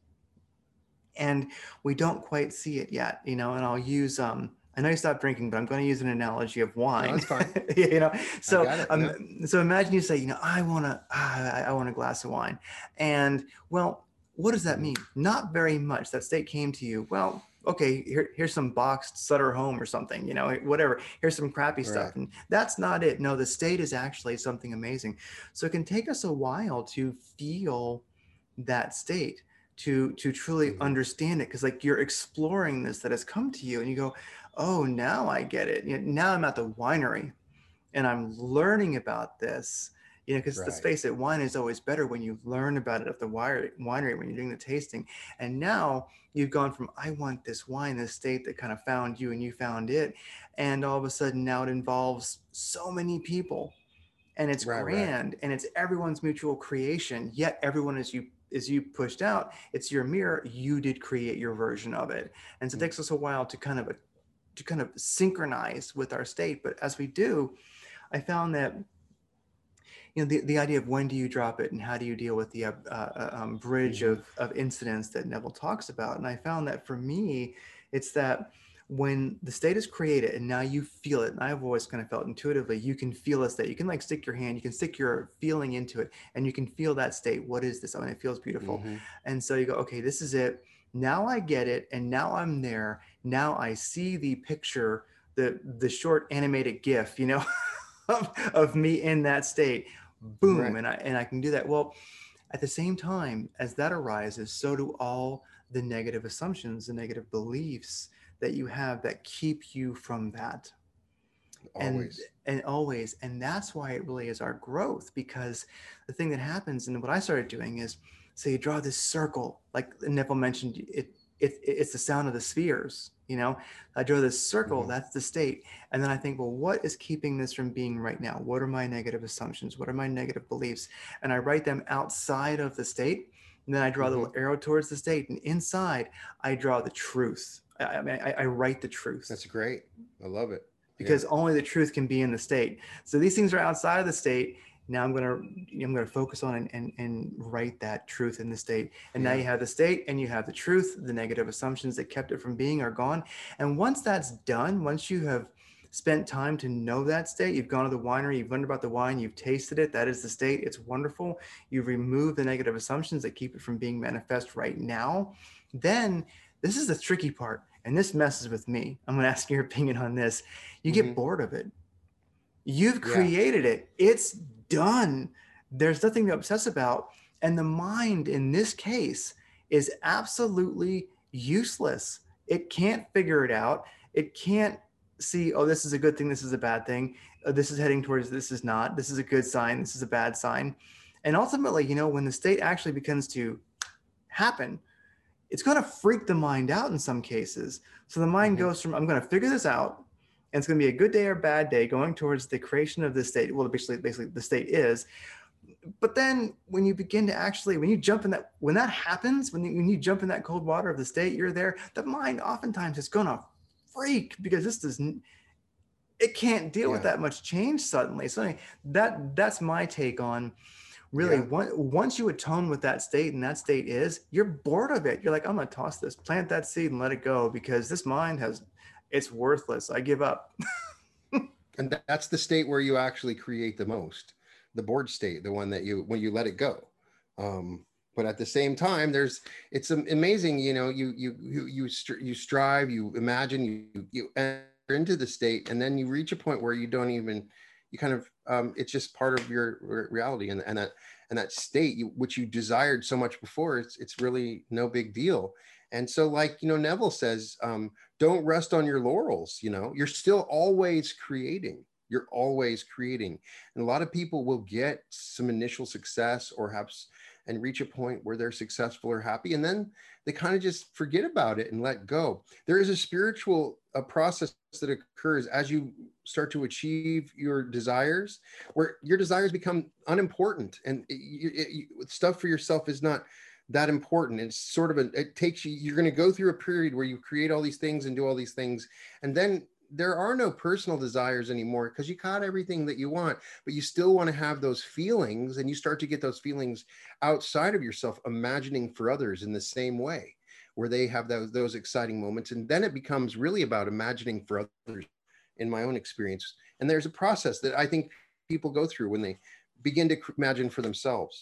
and we don't quite see it yet, you know. And I'll use um I know you stopped drinking, but I'm going to use an analogy of No, wine. it's fine. You know, I so got it. um No. so imagine you say, you know, I want to ah, I, I want a glass of wine. And well, what does that Hmm. mean? Not very much. That state came to you. Well, okay, here, here's some boxed Sutter Home or something, you know, whatever. Here's some crappy Right. stuff. And that's not it. No, the state is actually something amazing. So it can take us a while to feel that state, to to truly Hmm. understand it, because like you're exploring this that has come to you and you go, oh, now I get it. You know, now I'm at the winery and I'm learning about this. You know, because let's Right. face it, wine is always better when you learn about it at the winery, winery when you're doing the tasting. And now you've gone from, I want this wine, this state that kind of found you and you found it. And all of a sudden now it involves so many people and it's Right. Right. grand and it's everyone's mutual creation, yet everyone is you is you pushed out. It's your mirror. You did create your version of it. And so it takes us a while to kind of to kind of synchronize with our state. But as we do, I found that, you know, the, the idea of when do you drop it and how do you deal with the uh, uh, um, bridge Hmm. of, of incidents that Neville talks about. And I found that for me, it's that when the state is created and now you feel it, and I've always kind of felt intuitively, you can feel a state. You can like stick your hand, you can stick your feeling into it and you can feel that state. What is this? I mean, it feels beautiful. Hmm. And so you go, okay, this is it. Now I get it. And now I'm there. Now I see the picture, the, the short animated GIF, you know, of, of me in that state. Boom. Right. And I, and I can do that. Well, at the same time as that arises, so do all the negative assumptions, the negative beliefs that you have that keep you from that. And Always. and always, and that's why it really is our growth, because the thing that happens, and what I started doing is, so you draw this circle, like Neville mentioned, it, it it's the sound of the spheres, you know. I draw this circle, Hmm. that's the state. And then I think, well, what is keeping this from being right now? What are my negative assumptions? What are my negative beliefs? And I write them outside of the state. And then I draw the Hmm. little arrow towards the state. And inside, I draw the truth. I, I mean, I, I write the truth, That's great. I love it. Yeah. because only the truth can be in the state. So these things are outside of the state. Now I'm gonna I'm gonna focus on and, and, and write that truth in the state. And now Yeah. you have the state and you have the truth. The negative assumptions that kept it from being are gone. And once that's done, once you have spent time to know that state, you've gone to the winery, you've learned about the wine, you've tasted it, that is the state, it's wonderful. You've removed the negative assumptions that keep it from being manifest right now. Then this is the tricky part, and this messes with me. I'm going to ask your opinion on this. You get Hmm. bored of it. You've Yeah. created it. It's done. There's nothing to obsess about. And the mind in this case is absolutely useless. It can't figure it out. It can't see, oh, this is a good thing, this is a bad thing. Uh, this is heading towards, this is not. This is a good sign, this is a bad sign. And ultimately, you know, when the state actually begins to happen, it's going to freak the mind out in some cases. So the mind Hmm. goes from, I'm going to figure this out, and it's going to be a good day or bad day going towards the creation of the state. Well, basically, basically the state is. But then when you begin to actually, when you jump in that, when that happens, when you, when you jump in that cold water of the state, you're there. The mind oftentimes is going to freak because this doesn't, it can't deal with Yeah. that much change suddenly. So anyway, that that's my take on really, Yeah. one, once you atone with that state, and that state is, you're bored of it. You're like, I'm going to toss this, plant that seed and let it go, because this mind has, it's worthless. I give up. And tha- that's the state where you actually create the most, the board state, the one that you, when you let it go. Um, but at the same time, there's, it's am- amazing, you know, you, you, you, you, str- you strive, you imagine, you, you enter into the state, and then you reach a point where you don't even, you kind of, um, it's just part of your re- reality. And, and that, and that state, you, which you desired so much before, it's, it's really no big deal. And so, like, you know, Neville says, um, don't rest on your laurels. You know, you're still always creating. You're always creating. And a lot of people will get some initial success or have and reach a point where they're successful or happy, and then they kind of just forget about it and let go. There is a spiritual a process that occurs as you start to achieve your desires, where your desires become unimportant, and it, it, it, stuff for yourself is not that important. It's sort of a, it takes you, you're going to go through a period where you create all these things and do all these things, and then there are no personal desires anymore because you got everything that you want, but you still want to have those feelings, and you start to get those feelings outside of yourself, imagining for others in the same way, where they have those, those exciting moments. And then it becomes really about imagining for others, in my own experience. And there's a process that I think people go through when they begin to imagine for themselves.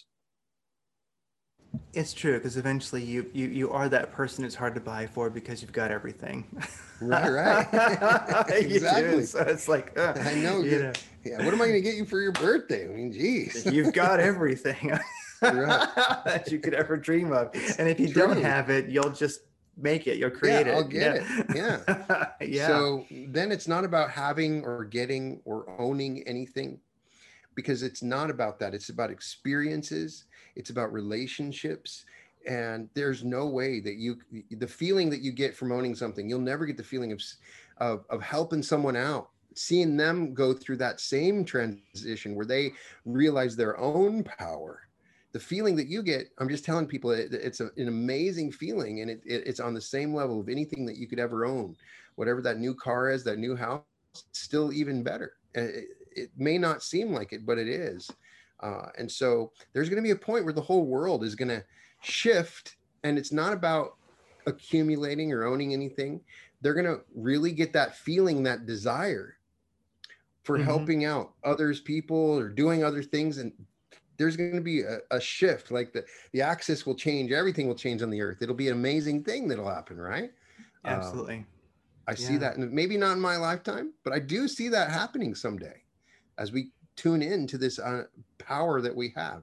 It's true, because eventually you, you you are that person who's hard to buy for because you've got everything. Right, right. Exactly. So it's like, uh, I know. You know. Yeah. What am I going to get you for your birthday? I mean, geez. You've got everything Right. that you could ever dream of. And if you True. don't have it, you'll just make it. You'll create yeah, it. I'll get yeah. it. Yeah. Yeah. So then it's not about having or getting or owning anything, because it's not about that. It's about experiences. It's about relationships. And there's no way that you, the feeling that you get from owning something, you'll never get the feeling of, of, of helping someone out, seeing them go through that same transition where they realize their own power. The feeling that you get, I'm just telling people, it, it's a, an amazing feeling, and it, it, it's on the same level of anything that you could ever own. Whatever that new car is, that new house, it's still even better. It, it may not seem like it, but it is. Uh, and so there's going to be a point where the whole world is going to shift, and it's not about accumulating or owning anything. They're going to really get that feeling, that desire for mm-hmm. helping out others, people, or doing other things. And there's going to be a, a shift, like the, the axis will change. Everything will change on the earth. It'll be an amazing thing that'll happen, right? Absolutely. Um, I yeah. see that, and maybe not in my lifetime, but I do see that happening someday as we tune in to this uh, power that we have.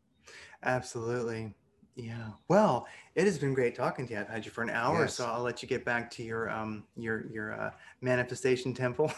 Absolutely. Yeah. Well, it has been great talking to you. I've had you for an hour, Yes. so I'll let you get back to your um your your uh, manifestation temple.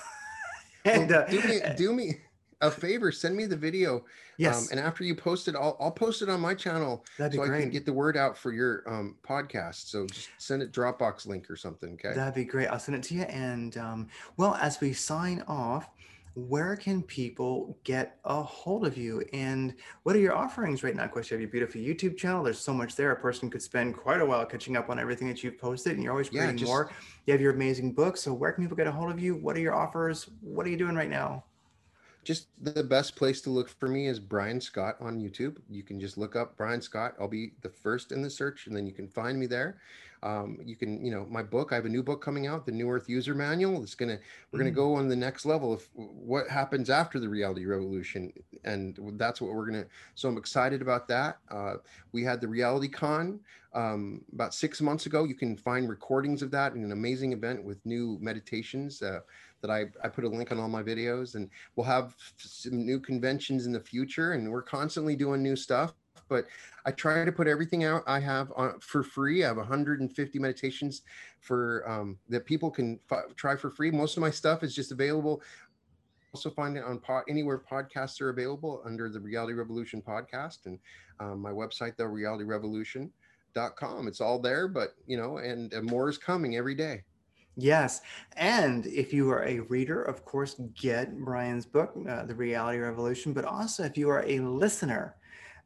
and well, uh, do me do me a favor. Send me the video. Yes. Um, and after you post it, I'll I'll post it on my channel. That'd be so great. I can get the word out for your um, podcast. So just send it Dropbox link or something. Okay. That'd be great. I'll send it to you. And um, well, as we sign off, where can people get a hold of you, and what are your offerings right now? Of course, you have your beautiful YouTube channel. There's so much there. A person could spend quite a while catching up on everything that you've posted, and you're always Yeah, creating just- more. You have your amazing book. So where can people get a hold of you? What are your offers? What are you doing right now? Just the best place to look for me is Brian Scott on YouTube. You can just look up Brian Scott. I'll be the first in the search, and then you can find me there. Um, you can, you know, my book, I have a new book coming out, the New Earth User Manual. It's going to, we're going to go on the next level of what happens after the reality revolution. And that's what we're going to, so I'm excited about that. Uh, we had the Reality Con um, about six months ago. You can find recordings of that in an amazing event with new meditations uh, that I, I put a link on all my videos, and we'll have some new conventions in the future, and we're constantly doing new stuff. But I try to put everything out I have on for free. I have one hundred fifty meditations for um, that people can f- try for free. Most of my stuff is just available. Also find it on pod, anywhere podcasts are available under the Reality Revolution podcast, and um, my website, the reality revolution dot com. It's all there, but you know, and, and more is coming every day. Yes. And if you are a reader, of course, get Brian's book, uh, The Reality Revolution. But also, if you are a listener,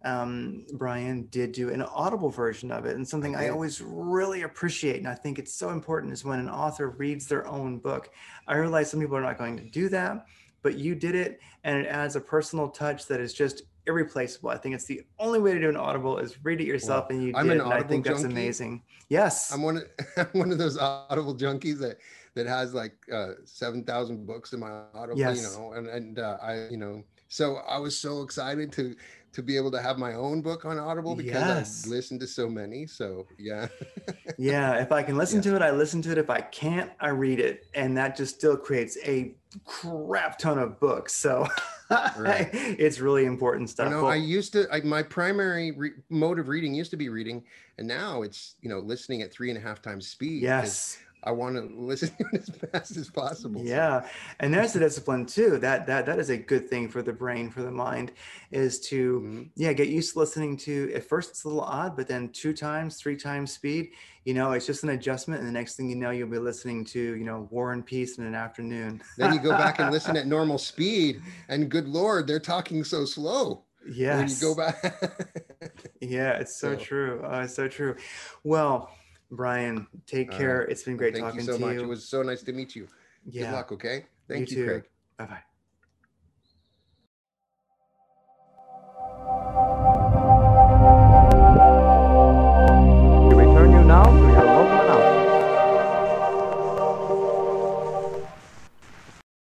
um, Brian did do an audible version of it. And something I, I always really appreciate, and I think it's so important, is when an author reads their own book. I realize some people are not going to do that, but you did it, and it adds a personal touch that is just irreplaceable. I think it's the only way to do an audible is read it yourself, well, and you I'm did, an and I think junkie. that's amazing. Yes. I'm one of, I'm one of those Audible junkies that, that has like uh, seven thousand books in my Audible, yes. you know, and, and uh, I, you know, so I was so excited to to be able to have my own book on Audible because Yes. I've listened to so many. So yeah. Yeah, if I can listen Yeah. to it, I listen to it. If I can't, I read it. And that just still creates a crap ton of books. So Right. it's really important I stuff. know Well, I used to, I, my primary re- mode of reading used to be reading, and now it's, you know, listening at three and a half times speed because yes. I want to listen to it as fast as possible. So, Yeah. And there's the discipline too. That that that is a good thing for the brain, for the mind, is to mhm. yeah, get used to listening to at first it's a little odd, but then two times, three times speed, you know, it's just an adjustment. And the next thing you know, you'll be listening to, you know, War and Peace in an afternoon. Then you go back and listen at normal speed, and good Lord, they're talking so slow. When you go Yes. back. Yeah, it's so So, true. Uh, it's so true. Well, Brian, take all care. right. It's been Well, great thank you talking so to much. It you. was so nice to meet you. Good Yeah, luck. Okay. you Thank you, too. Craig. Bye bye.